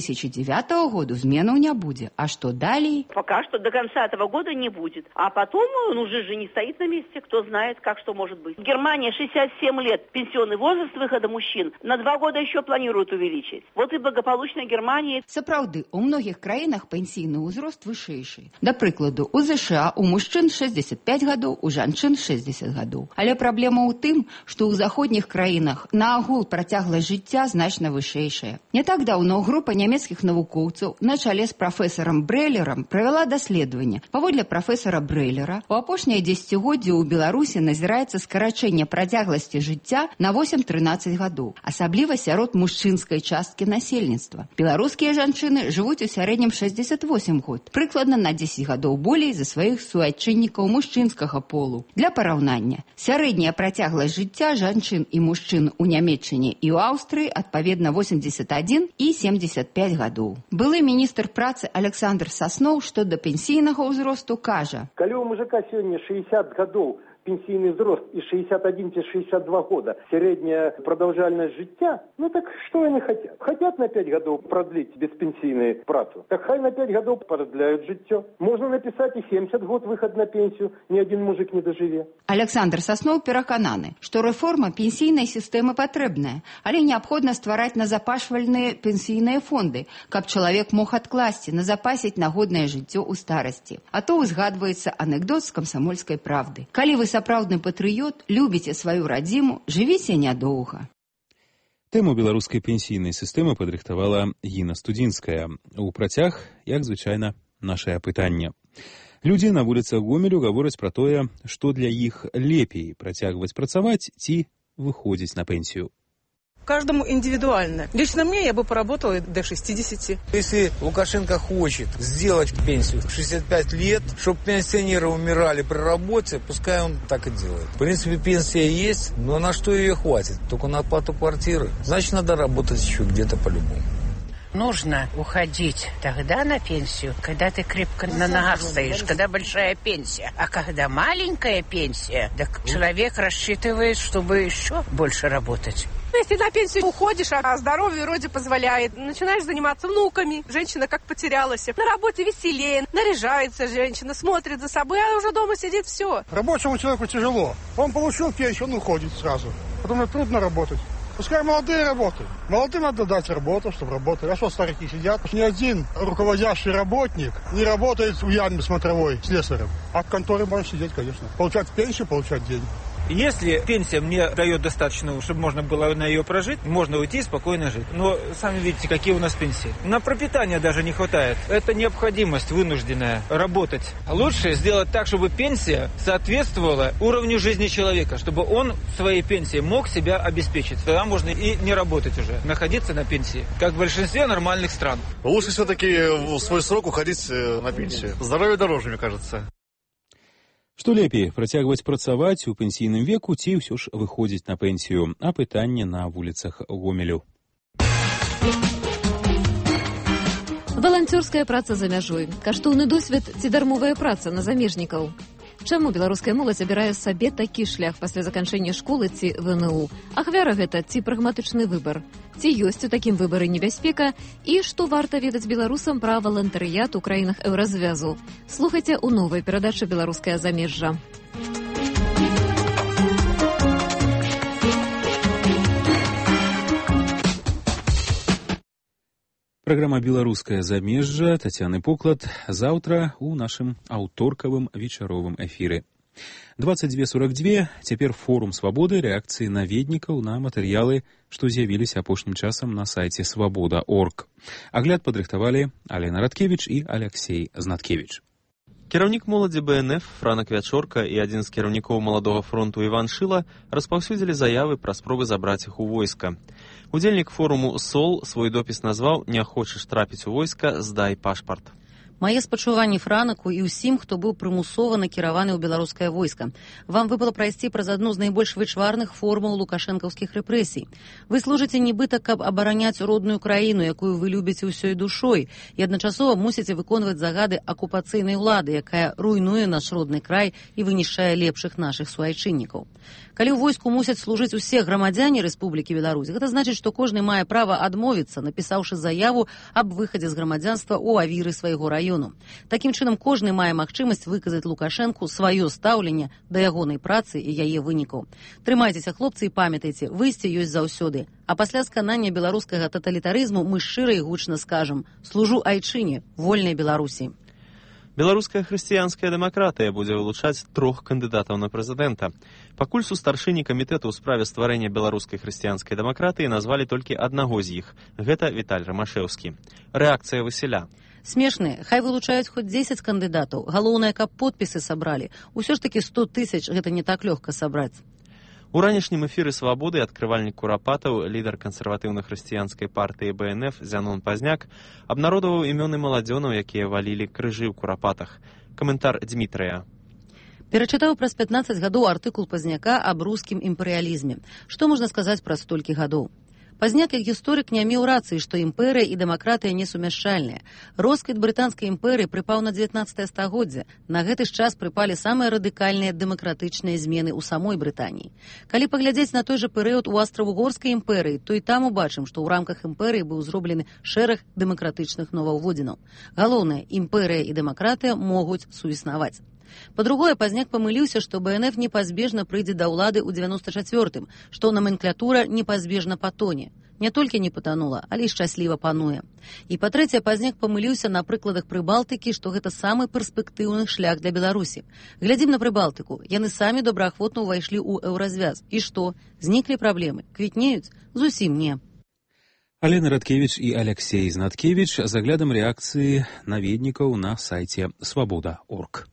2009 году зменаў не будзе, а что далее?
Пока что до конца этого года не будет. А потом он уже же не стоит на месте. Кто знает, как что может быть. В Германии 67 лет пенсионный возраст выхода мужчин. На 2 года еще планируют увеличить. Вот и благополучная Германия.
Сапраўды, у многих краінах пенсійны ўзрост вышэйшы. Да прыкладу, у США у мужчын 65 гадоў, у жанчын 60 гадоў. Але праблема ў тым, што ў заходніх краінах на агул працягласць жыцця значна вышэйшая. Не так даўно група нямецкіх навукоўцаў на чале з прафесарам Брейлерам правяла даследаванне. Паводле прафесара Брейлера, у апошняе дзесяцігоддзе ў Беларусі назіраецца скарачэнне працягласці жыцця на 8-13 гадоў, асабліва сярод мужчынскай часткі насельніцтва. Беларускія жанчыны жывуць у сярэднім 68 год, прыкладна на 10 гадоў болей за сваіх суайчыннікаў мужчынскага полу. Для параўнання, сярэдняя працягласць жыцця жанчын і мужчын у Нямецчыне і ў Аўстрыі адпаведна 81 і 75 гадоў. Былы міністр працы Александр Сасноў, што да пенсійнага ўзросту кажа:
«Калі у мужика сёння 60 гадоў пенсійны ўзрост і 61-62 года средняя продолжальность жыцця, ну так что они хотят? Хотят на 5 гадоў продлить беспенсійную працу? Так хай на 5 гадоў продляют жыццё. Можно написать и 70 год выход на пенсию, ни один мужик не доживе».
Александр Сасноў перакананы, што рэформа пенсійнай сістэмы патрэбная, але неабходна ствараць назапашвальныя пенсійныя фонды, каб чалавек мог адкласці, назапасіць на годнае жыццё ў старасці. А то узгадваецца анекдот з камсамольскай правды. Калі вы сапраўдны патрыёт, любіце сваю радзіму, жывіце нядоўга.
Тэму беларускай пенсійнай сістэмы падрыхтавала Гіна Студзінская. У працяг, як звычайна, нашае апытанне. Людзі на вуліцах Гомелю гавораць пра тое, што для іх лепей працягваць працаваць ці выходзіць на пенсію.
Каждому индивидуально. Лично мне я бы поработала до 60.
Если Лукашенко хочет сделать пенсию в 65 лет, чтобы пенсионеры умирали при работе, пускай он так и делает. В принципе, пенсия есть, но на что ее хватит? Только на оплату квартиры. Значит, надо работать еще где-то по-любому.
Нужно уходить тогда на пенсию, когда ты крепко на ногах стоишь, когда большая пенсия. А когда маленькая пенсия, так человек рассчитывает, чтобы еще больше работать.
Если на пенсию уходишь, а здоровье вроде позволяет, начинаешь заниматься внуками, женщина как потерялась. На работе веселее, наряжается женщина, смотрит за собой, а уже дома сидит, все.
Рабочему человеку тяжело. Он получил пенсию, он уходит сразу. Потому что трудно работать. Пускай молодые работают. Молодым надо дать работу, чтобы работали. А что старики сидят? Ни один руководящий работник не работает в яме смотровой слесарем. А в конторе можно сидеть, конечно. Получать пенсию, получать деньги.
Если пенсия мне дает достаточно, чтобы можно было на ее прожить, можно уйти и спокойно жить. Но сами видите, какие у нас пенсии. На пропитание даже не хватает. Это необходимость вынужденная работать. Лучше сделать так, чтобы пенсия соответствовала уровню жизни человека, чтобы он своей пенсией мог себя обеспечить. Тогда можно и не работать уже, находиться на пенсии, как в большинстве нормальных стран.
Лучше все-таки в свой срок уходить на пенсию. Здоровье дороже, мне кажется.
Што лепей, працягваць працаваць у пенсійным веку ці ўсё ж выходзіць на пенсію, а пытанне на вуліцах Гомелю.
Валанцёрская праца за мяжой, каштоўны досвед ці дармовая праца на замежнікаў. Чаму беларуская моладзь абірае сабе такі шлях пасля заканчэння школы ці ВНУ? Ахвяра гэта ці прагматычны выбар? Ці ёсць у такім выбары небяспека? І што варта ведаць беларусам пра валантарыят у краінах еўразвязу? Слухайце ў новай перадачы «Беларускае замежжа».
Праграма «Беларускае замежжа» Тацяны Поклад заўтра ў нашым аўторкавым вечаровым эфіры. 22:42. Цяпер форум свабоды рэакцыі наведнікаў на матэрыялы, што з'явіліся апошнім часам на сайце свабода.орг. Агляд падрыхтавалі Алена Радкевіч і Аляксей Знаткевіч.
Кіраўнік моладзі БНФ Франак Вячорка і адзін з кіраўнікоў Маладога фронту Іван Шыла распаўсюдзілі заявы пра спробы забраць іх у войска. Удзельнік форуму СОЛ свой допіс назваў «Не хочаш трапіць у войска, здай пашпарт».
Мае спачуванні Франаку і ўсім, хто быў прымусова накіраваны ў беларускае войска. Вам выпала прайсці праз адну з найбольш вычварных формул лукашэнкаўскіх рэпрэсій. Вы служыце нібыта, каб абараняць родную краіну, якую вы любіце ўсёй душой, і адначасова мусіце выконваць загады акупацыйнай улады, якая руйнуе наш родны край і вынішчае лепшых нашых суайчыннікаў. Калі ў войску мусяць служыць усе грамадзяне Рэспублікі Беларусь, гэта значыць, што кожны мае права адмовіцца, напісаўшы заяву аб выхадзе з грамадзянства ў авіры свайго раёну. Такім чынам, кожны мае магчымасць выказаць Лукашэнку сваё стаўленне да ягонай працы і яе вынікаў. Трымайцеся, хлопцы, і памятайце, выйсце ёсць заўсёды. А пасля сканання беларускага таталітарызму мы шчыра і гучна скажам: служу айчыне, вольнай Беларусі.
Беларуская хрысціянская дэмакратыя будзе вылучаць 3 кандыдатаў на прэзідэнта. Пакуль сустаршыні камітэту ў справе стварэння беларускай хрысціянскай дэмакратыі назвалі толькі аднаго з іх. Гэта Віталь Рамашэўскі. Рэакцыя Васіля.
Смешны, хай вылучаюць хоць 10 кандыдатаў. Галоўнае, каб подпісы сабралі. Усё ж такі 100 000 гэта не так лёгка сабраць.
У ранішнім эфіры «Свабоды» адкрывальнік Курапатаў, лідар кансерватыўна-хрысціянскай партыі БНФ Зянон Пазняк абнародаваў імёны маладзёнаў, якія валілі крыжы ў Курапатах. Каментар Дмітрыя.
Перачытаў праз 15 гадоў артыкул Пазняка аб рускім імперыялізме. Што можна сказаць праз столькі гадоў? Пазняк, як гісторык, не меў рацыі, што імперыя і дэмакратыя несумяшчальныя. Росквіт брытанскай імперыі прыпаў на 19 стагоддзе. На гэты ж час прыпалі самыя радыкальныя дэмакратычныя змены ў самой Брытаніі. Калі паглядзець на той жа перыяд у аўстра-угорскай імперыі, то і там убачым, што ў рамках імперыі быў зроблены шэраг дэмакратычных новаўводзінаў. Галоўнае, імперыя і дэмакратыя могуць суіснаваць. Па-другое, Пазняк памыліўся, што БНФ непазбежна прыйдзе да ўлады ў 94-м, што номенклатура непазбежна патоне. Не толькі не патанула, але і шчасліва пануе. І па-трэцяе, Пазняк памыліўся на прыкладах Прыбалтыкі, што гэта самы перспектыўны шлях для Беларусі. Глядзім на Прыбалтыку. Яны самі добраахвотна ўвайшлі ў еўразвяз. І што? Зніклі праблемы? Квітнеюць? Зусім не.
Алена Радкевіч і Аляксей Знаткевіч з аглядам рэакцыі наведнікаў на сайце свабода.орг.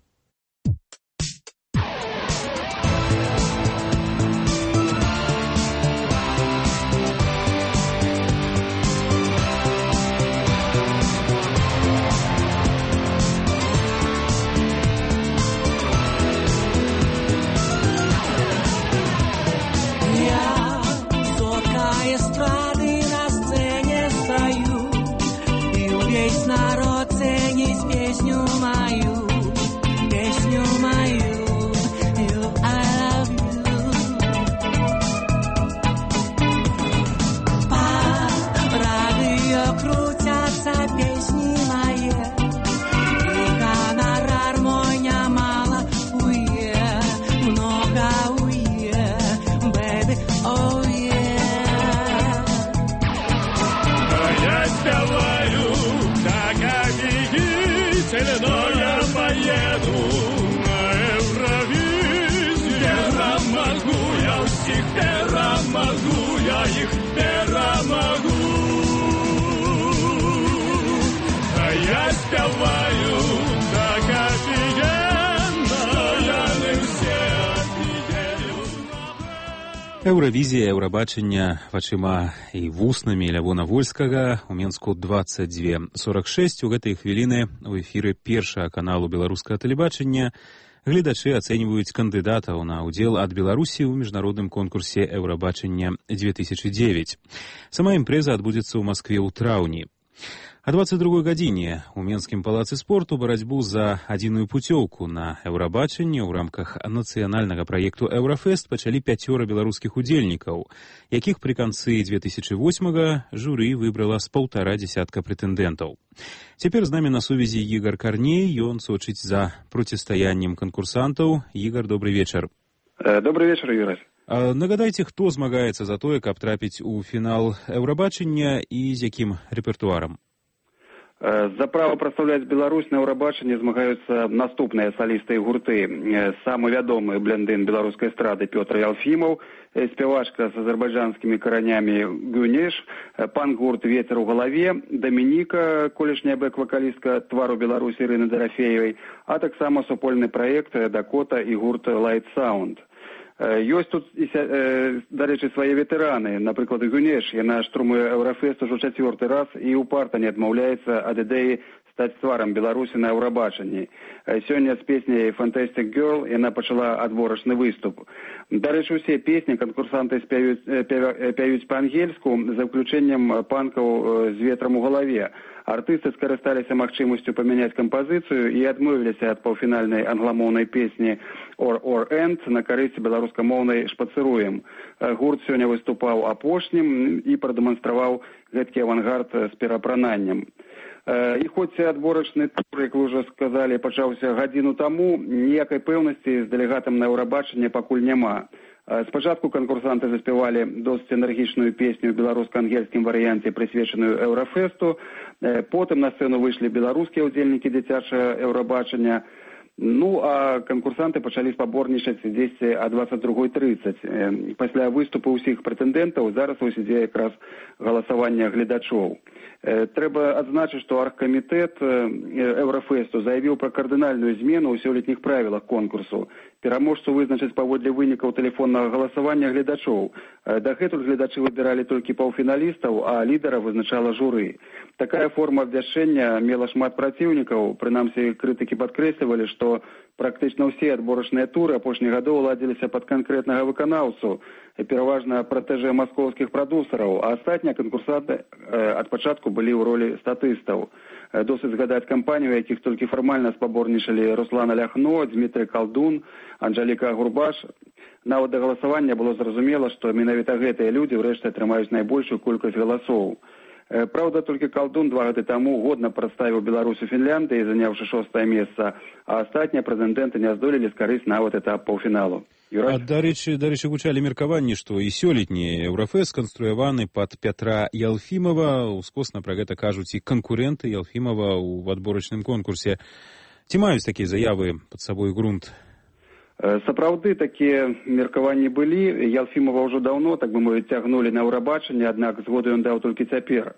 я спяваю так офигительно, я поеду на Евровизию. Перемогу я всех, перемогу я их, перемогу. А я спяваю так офигенно, я не все офигею.
Еўравізія, еўрабачання вачыма і вуснамі Лявона Вольскага у Менску 22:46. У гэтай хвіліны у эфіры першага каналу беларускага тэлебачання гледачы ацэньваюць кандыдатаў на ўдзел ад Беларусі ў міжнародным конкурсе Еўрабачання 2009. Сама імпрэза адбудзецца ў Маскве ў траўні. А 22 гадзіне у Менскім палацы спорту барацьбу за адзіную пуцёўку на Еўрабачанне ў рамках нацыянальнага праекту Еўрафест пачалі 5 беларускіх удзельнікаў, якіх пры канцы 2008-го журы выбрала з 1,5 десятка прэтэндэнтаў. Цяпер з намі на сувязі Ігар Карней, ён сочыць за процістаяннем канкурсантаў. Ігар, добрый вечар.
Добрый вечар, Юрась.
Нагадайце, хто змагаецца за тое, каб трапіць у фінал Еўрабачання і з якім рэпертуарам?
За право прадстаўляць Беларусь на Еўрабачанні змагаюцца наступныя салісты і гурты. Самы вядомы блондын беларускай эстрады Пётр Ялфімаў, спявачка з азербайджанскімі каранямі Гюнеш, панк-гурт «Ветер у галаве», Дамініка, колішняя бэк-вакалістка «Твару Беларусі» Ірыны Дарафеевай, а таксама супольны праект «Дакота» і гурт «Light Sound». Ёсць тут, дарэчы, свае ветэраны. Напрыклад, Гюнеш, яна штурмуе Еўрафест ужо 4-й раз і упарта не адмаўляецца ад ідэі стаць тварам Беларусі на Еўрабачанні. Сёння з песняй «Fantastic Girl» яна пачала адборачны выступ. Дарэчы, усе песні канкурсанты пяюць па-ангельску, за ўключэннем панкаў з ветрам у галаве. Артысты скарысталіся магчымасцю памяняць кампазіцыю і адмовіліся ад паўфінальнай англамоўнай песні «Or End» на карысць беларускамоўнай «Шпацыруем». Гурт сёння выступаў апошнім і прадэманстраваў гэткі авангард з перапрананнем. І хоць адборачны тур, як вы ўжо сказалі, пачаўся гадзіну таму, ніякай пэўнасці з дэлегатам на Еўрабачанне пакуль няма. Спачатку канкурсанты заспявалі досыць энергічную песню ў беларуска-ангельскім варыянце, прысвечаную Еўрафесту. Потым на сцэну выйшлі беларускія ўдзельнікі дзіцячага Еўрабачання. Ну, а канкурсанты пачалі спаборнічаць дзесьці о 22:30. Пасля выступу ўсіх прэтэндэнтаў зараз вось ідзе якраз галасавання гледачоў. Трэба адзначыць, што аргкамітэт Еўрафесту заявіў пра кардынальную змену ў сёлетніх правілах конкурсу. Пераможцу вызначыць паводле вынікаў тэлефоннага галасавання гледачоў. Дагэтуль гледачы выбіралі толькі паўфіналістаў, а лідара вызначала журы. Такая форма абвяшчэння мела шмат праціўнікаў, прынамсі крытыкі падкрэслівалі, што практычна ўсе адборачныя туры апошніх гадоў ладзіліся пад канкрэтнага выканаўцу, пераважна пратэжэ маскоўскіх прадусараў, а астатнія канкурсанты ад пачатку былі ў ролі статыстаў. Досыць згадаць кампанію, якіх толькі фармальна спаборнічалі Руслана Ляхно, Дмітрый Калдун, Анжаліка Гурбаш. Нават да галасавання было зразумела, што менавіта гэтыя людзі ўрэшце атрымаюць найбольшую колькасць галасоў. Праўда, толькі Калдун 2 гады таму годна прадставіў Беларусь у Фінляндыі, заняўшы 6-е месца, а астатнія прэтэндэнты не здолелі скарыць нават этап паўфіналу.
Дарэчы, гучалі меркаванні, што і сёлетні Еўрафест сканструяваны пад Пятра Ялфімава. Ускосна пра гэта кажуць і канкурэнты Ялфімава ў адборачным конкурсе. Ці маюць такія заявы пад сабой грунт?
Сапраўды, такія меркаванні былі. Ялфімава ўжо даўно, так бы мовіць, цягнулі на Еўрабачанне, аднак згоду ён даў толькі цяпер.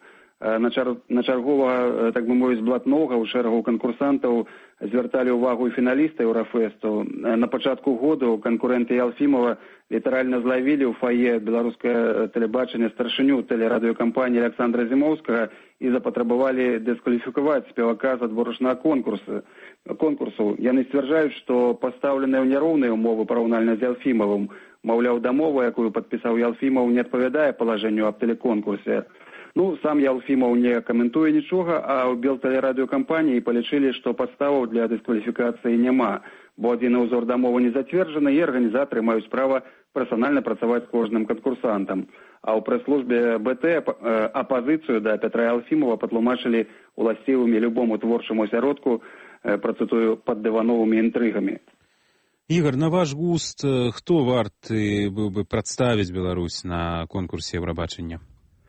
На чарговага, так бы мовіць, блатнога ў шэрагу канкурсантаў звярталі ўвагу і фіналісты Еўрафесту. На пачатку году канкурэнты Ялфімава літаральна злавілі ў фае беларускае тэлебачання старшыню тэлерадыёкампаніі Александра Зімоўскага і запатрабавалі дыскваліфікаваць спевака з адборачнага конкурсу. Яны сцвярджаюць, што пастаўленыя ў няроўныя ўмовы параўнальна з Ялфімавым. Маўляў, дамова, якую падпісаў Ялфімаў, не адпавядае палажэнню аб тэлеконкурсе. Ну, сам Ялфімаў не каментуе нічога, а ў белтэлерадыёкампаніі палічылі, што падставаў для дыскваліфікацыі няма, бо адзіны ўзор дамовы не зацверджаны і арганізатары маюць права персанальна працаваць з кожным канкурсантам. А ў прэс-службе БТ апазіцыю да Пятра Ялфімава патлумачылі уласцівымі любому творчаму асяродку, працытую, пад дывановымі інтрыгамі.
Ігар, на ваш густ, хто варты быў бы прадставіць Беларусь на конкурсе Еўрабачання?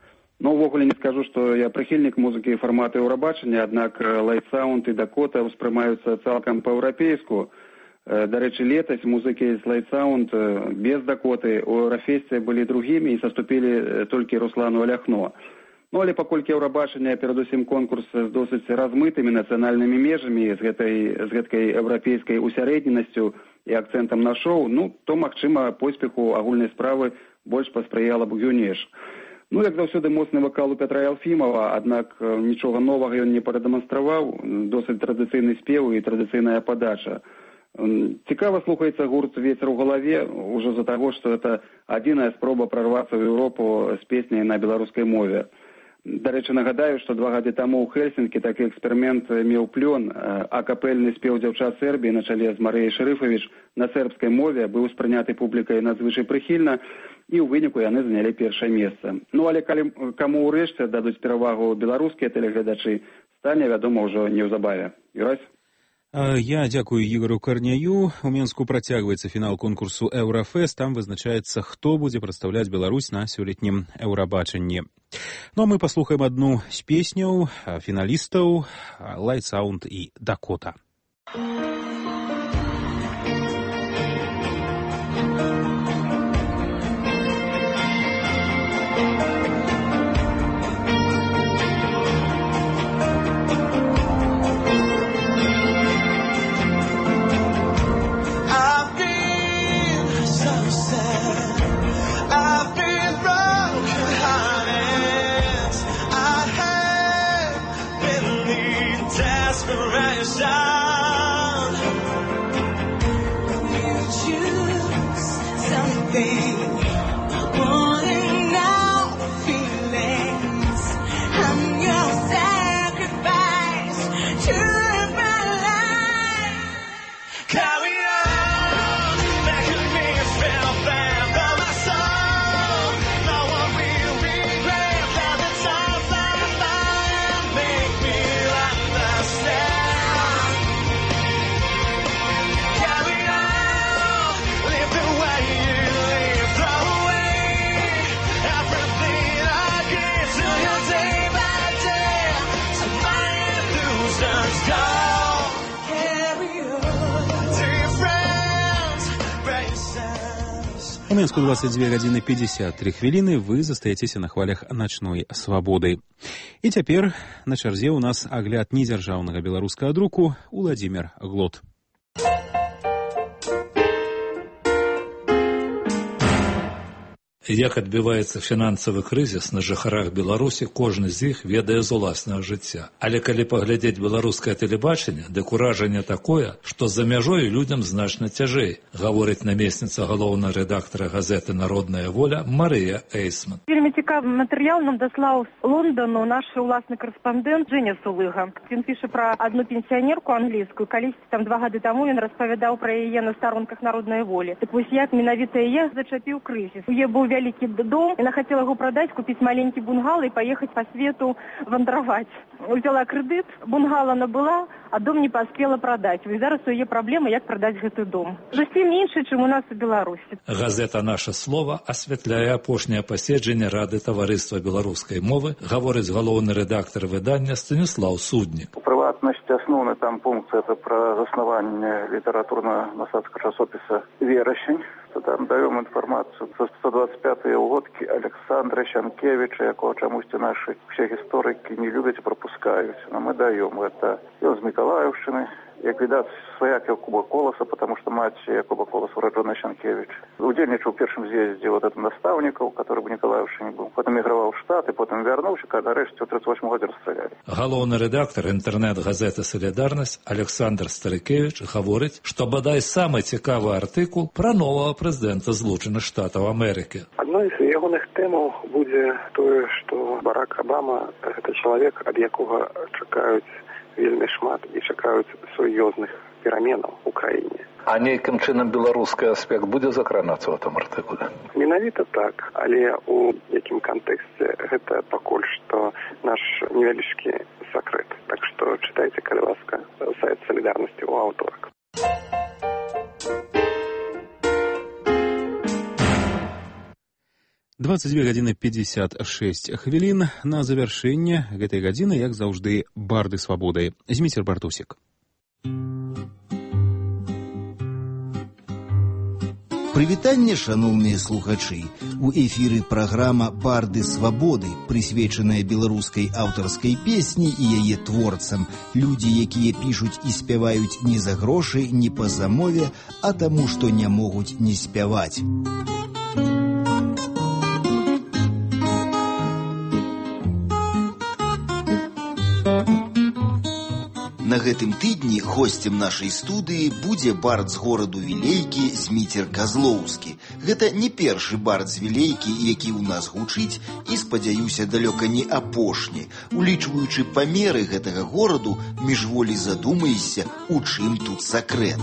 Ну, увогуле не скажу, што я прыхільнік музыкі фармату Еўрабачання, аднак Light Sound і Dakota ўспрымаюцца цалкам па-еўрапейску. Дарэчы, летась музыкі з Light Sound без Dakota у Еўрафесце былі другімі і саступілі толькі Руслану Аляхно. Ну, але паколькі Еўрабачання, перадусім конкурс з досыць размытымі нацыянальнымі межамі, з гэткай еўрапейскай усярэдненасцю і акцэнтам на шоу, ну, то, магчыма, поспеху агульнай справы больш паспрыяла Бугюнеш. Ну, як заўсёды, моцны вакал у Пятра Ялфімова, аднак нічога новага ён не прадэманстраваў, досыць традыцыйны спеў і традыцыйная падача. Цікава слухаецца гурт «Вецер у галаве» ўжо з-за таго, што гэта адзіная спроба прарвацца ў Еўропу з песняй на беларускай мове. Дарэчы, нагадаю, што 2 гады таму ў Хельсінкі такі эксперымент меў плён, а капельны спеў дзяўчат Сербіі на чале з Марыяй Шэрыфавіч на сербскай мове быў спрыняты публікай надзвычай прыхільна, і ў выніку яны занялі першае месца. Ну, але каму ўрэшце дадуць перавагу беларускія тэлегледачы, стане вядома ўжо неўзабаве. Юрась?
Я дзякую Ігору Карняю. У Менску працягваецца фінал конкурсу «Еўрафест». Там вызначаецца, хто будзе прадстаўляць Беларусь на сёлетнім Еўрабачанні. Ну, а мы паслухаем адну з песняў фіналістаў Light Sound і Dakota. У Менску 22 гадзіны 53 хвіліны. Вы застаецеся на хвалях начной свабоды. І цяпер на чарзе ў нас агляд недзяржаўнага беларускага друку. Уладзімир Глот.
Як адбіваецца фінансавы крызіс на жыхарах Беларусі, кожны з іх ведае з уласнага жыцця. Але калі паглядзець беларускае тэлебачанне, дык уражанне такое, што за мяжой людзям значна цяжэй, гаворыць намесніца галоўнага рэдактара газеты «Народная воля» Марыя Эйсман.
Вельмі цікавы матэрыял нам даслаў з Лондану наш уласны карэспандэнт Женя Сулыга. Ён піша пра адну пенсіянерку англійскую. Калісьці там 2 гады таму ён распавядаў пра яе на старонках «Народнай волі». Так вось як менавіта яе зачапіў крызіс. У яе быў вялікі дом, яна хацела яго прадаць, купіць маленькі бунгал і паехаць па свету вандраваць. Узяла крэдыт, бунгала набыла, а дом не паспела прадаць. І зараз у яе праблема, як прадаць гэты дом. Зусім меншы, чым у нас у Беларусі.
Газета «Наша слова» асвятляе апошняе паседжанне Рады таварыства беларускай мовы, гаворыць галоўны рэдактар выдання Станіслаў Суднік.
У прыватнасці асноўны там пункт это пра заснаванне літаратурна-мастацкага часопіса «Верасень». Там даем інфармацыю за 125-е ўгодкі Александра Сянкевіча, якого чамусьці нашы ўсе гісторыкі не любяць і прапускаюць. Но мы даем это. Ён з Мікалаеўшчыны, як відаць, сваяк Якуба Коласа, потому что мать Якуба Коласа ураджона Сянкевич. Удзельнічаў у першым з'ездзе вот это настаўнікаў, который в Мікалаеўшчыне быў. Потом міграваў в Штаты, потом вярнуўся, когда нарэшце ў 38 годзе расстралялі.
Галоўны рэдактар інтэрнэт-газеты «Салідарнасць» Александр Старыкевіч гаворыць, што бадай самы цікавы артыкул пра новага прэзідэнта Злучаных Штатаў Амерыкі.
Адной з ягоных тэмаў будзе тое, што Барак Абама – гэта чалавек, ад якога чакаюць вельмі шмат і чакаюць сур'ёзных пераменаў у краіне.
А нейкім чынам беларускі аспект будзе закранацца ў гэтым артыкуле?
Менавіта так, але у якім кантэксце гэта пакуль што наш невялічкі сакрэт. Так што чытайце, калі ласка, сайт «Салідарнасці» ў аўторак.
22 гадзіны 56 хвілін. На завяршэнне гэтай гадзіны, як заўжды, барды свабоды. Зміцер Бартусік.
Прывітанне, шаноўныя слухачы. У эфіры праграма «Барды свабоды», прысвечаная беларускай аўтарскай песні і яе творцам. Людзі, якія пішуць і спяваюць не за грошы, не па замове, а таму, што не могуць не спяваць. На гэтым тыдні госцем нашай студыі будзе бард з гораду Вілейкі Зміцер Казлоўскі. Гэта не першы бард з Вілейкі, які ў нас гучыць, і, спадзяюся, далёка не апошні. Улічваючы памеры гэтага гораду, міжволі задумаешся, у чым тут сакрэт.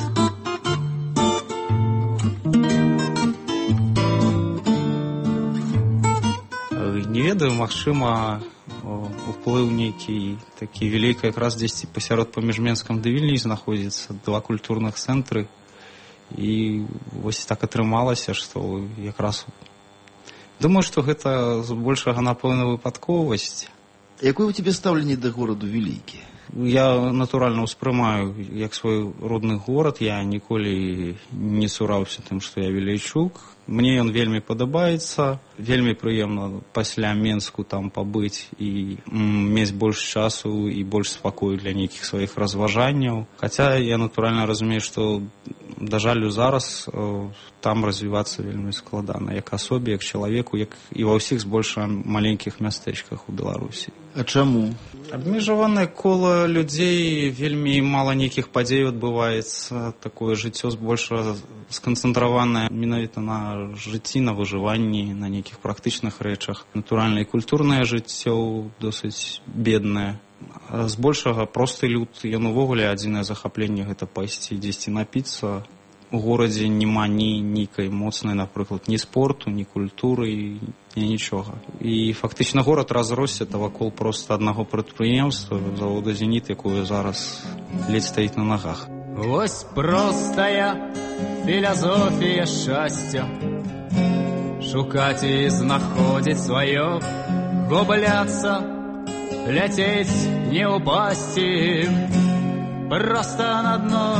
Не ведаю, магчыма, уплыў нейкі такі вялікі, якраз дзесьці пасярод паміж Менскам ды Вільняй знаходзіцца два культурных цэнтры, і вось так атрымалася, што якраз думаю, што гэта з большага, напэўна, выпадковасць.
Якое у тебе стаўленне да гораду Вілейкі?
Я натуральна ўспрымаю як свой родны горад, я ніколі не цураўся тым, што я вілейчук. Мне ён вельмі падабаецца, вельмі прыемна пасля Менску там пабыць і мець больш часу і больш спакою для нейкіх сваіх разважанняў. Хаця я натуральна разумею, што, да жалю, зараз там развівацца вельмі складана, як асобе, як чалавеку, як і ва ўсіх збольшага маленькіх мястэчках у Беларусі.
А чаму?
Абмежаванае кола людзей, вельмі мала нейкіх падзей адбываецца, такое жыццё збольшага сканцэнтраванае менавіта на жыцці, на выжыванні, на нейкіх практычных рэчах. Натуральна, і культурнае жыццё досыць беднае. Збольшага просты люд, ён увогуле адзінае захапленне гэта пайсці дзесьці напіцца. У горадзе няма ні нейкай моцнай, напрыклад, ні спорту, ні культуры, ні нічога. І фактычна горад разросся вакол проста аднаго прадпрыемства, завода «Зеніт», якое зараз ледзь стаіць на нагах.
Вось простая філазофія шчасця, шукаць і знаходзіць сваё, губляцца, ляцець, не ўпасці, проста на дно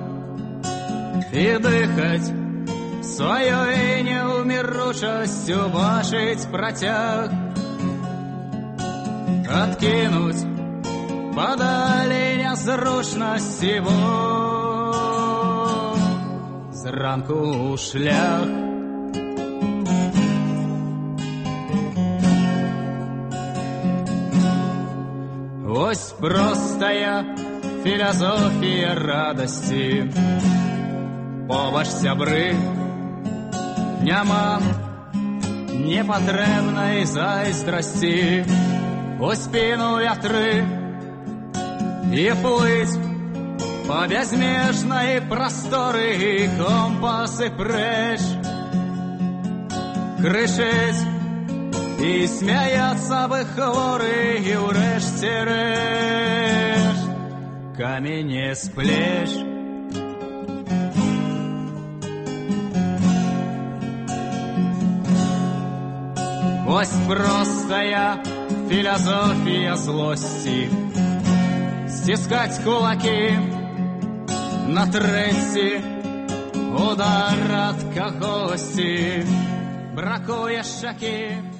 і дыхаць сваёй неўміручасцю, бачыць працяг, адкінуць падалі нязручнасці, бо зранку ў шлях. Вось простая філазофія радасці, побач сябры, няма непатрэбнай зайздрасці, у спіну вятры і плыць па бязмежнай прасторы, компасы прэч, крычыць і смяяцца бы хворы, і ўрэшце рэшт камень з плеч. Вось простая філазофія злосці, сціскаць кулакі, на трэці удар ад кагосьці, бракуе шчакі.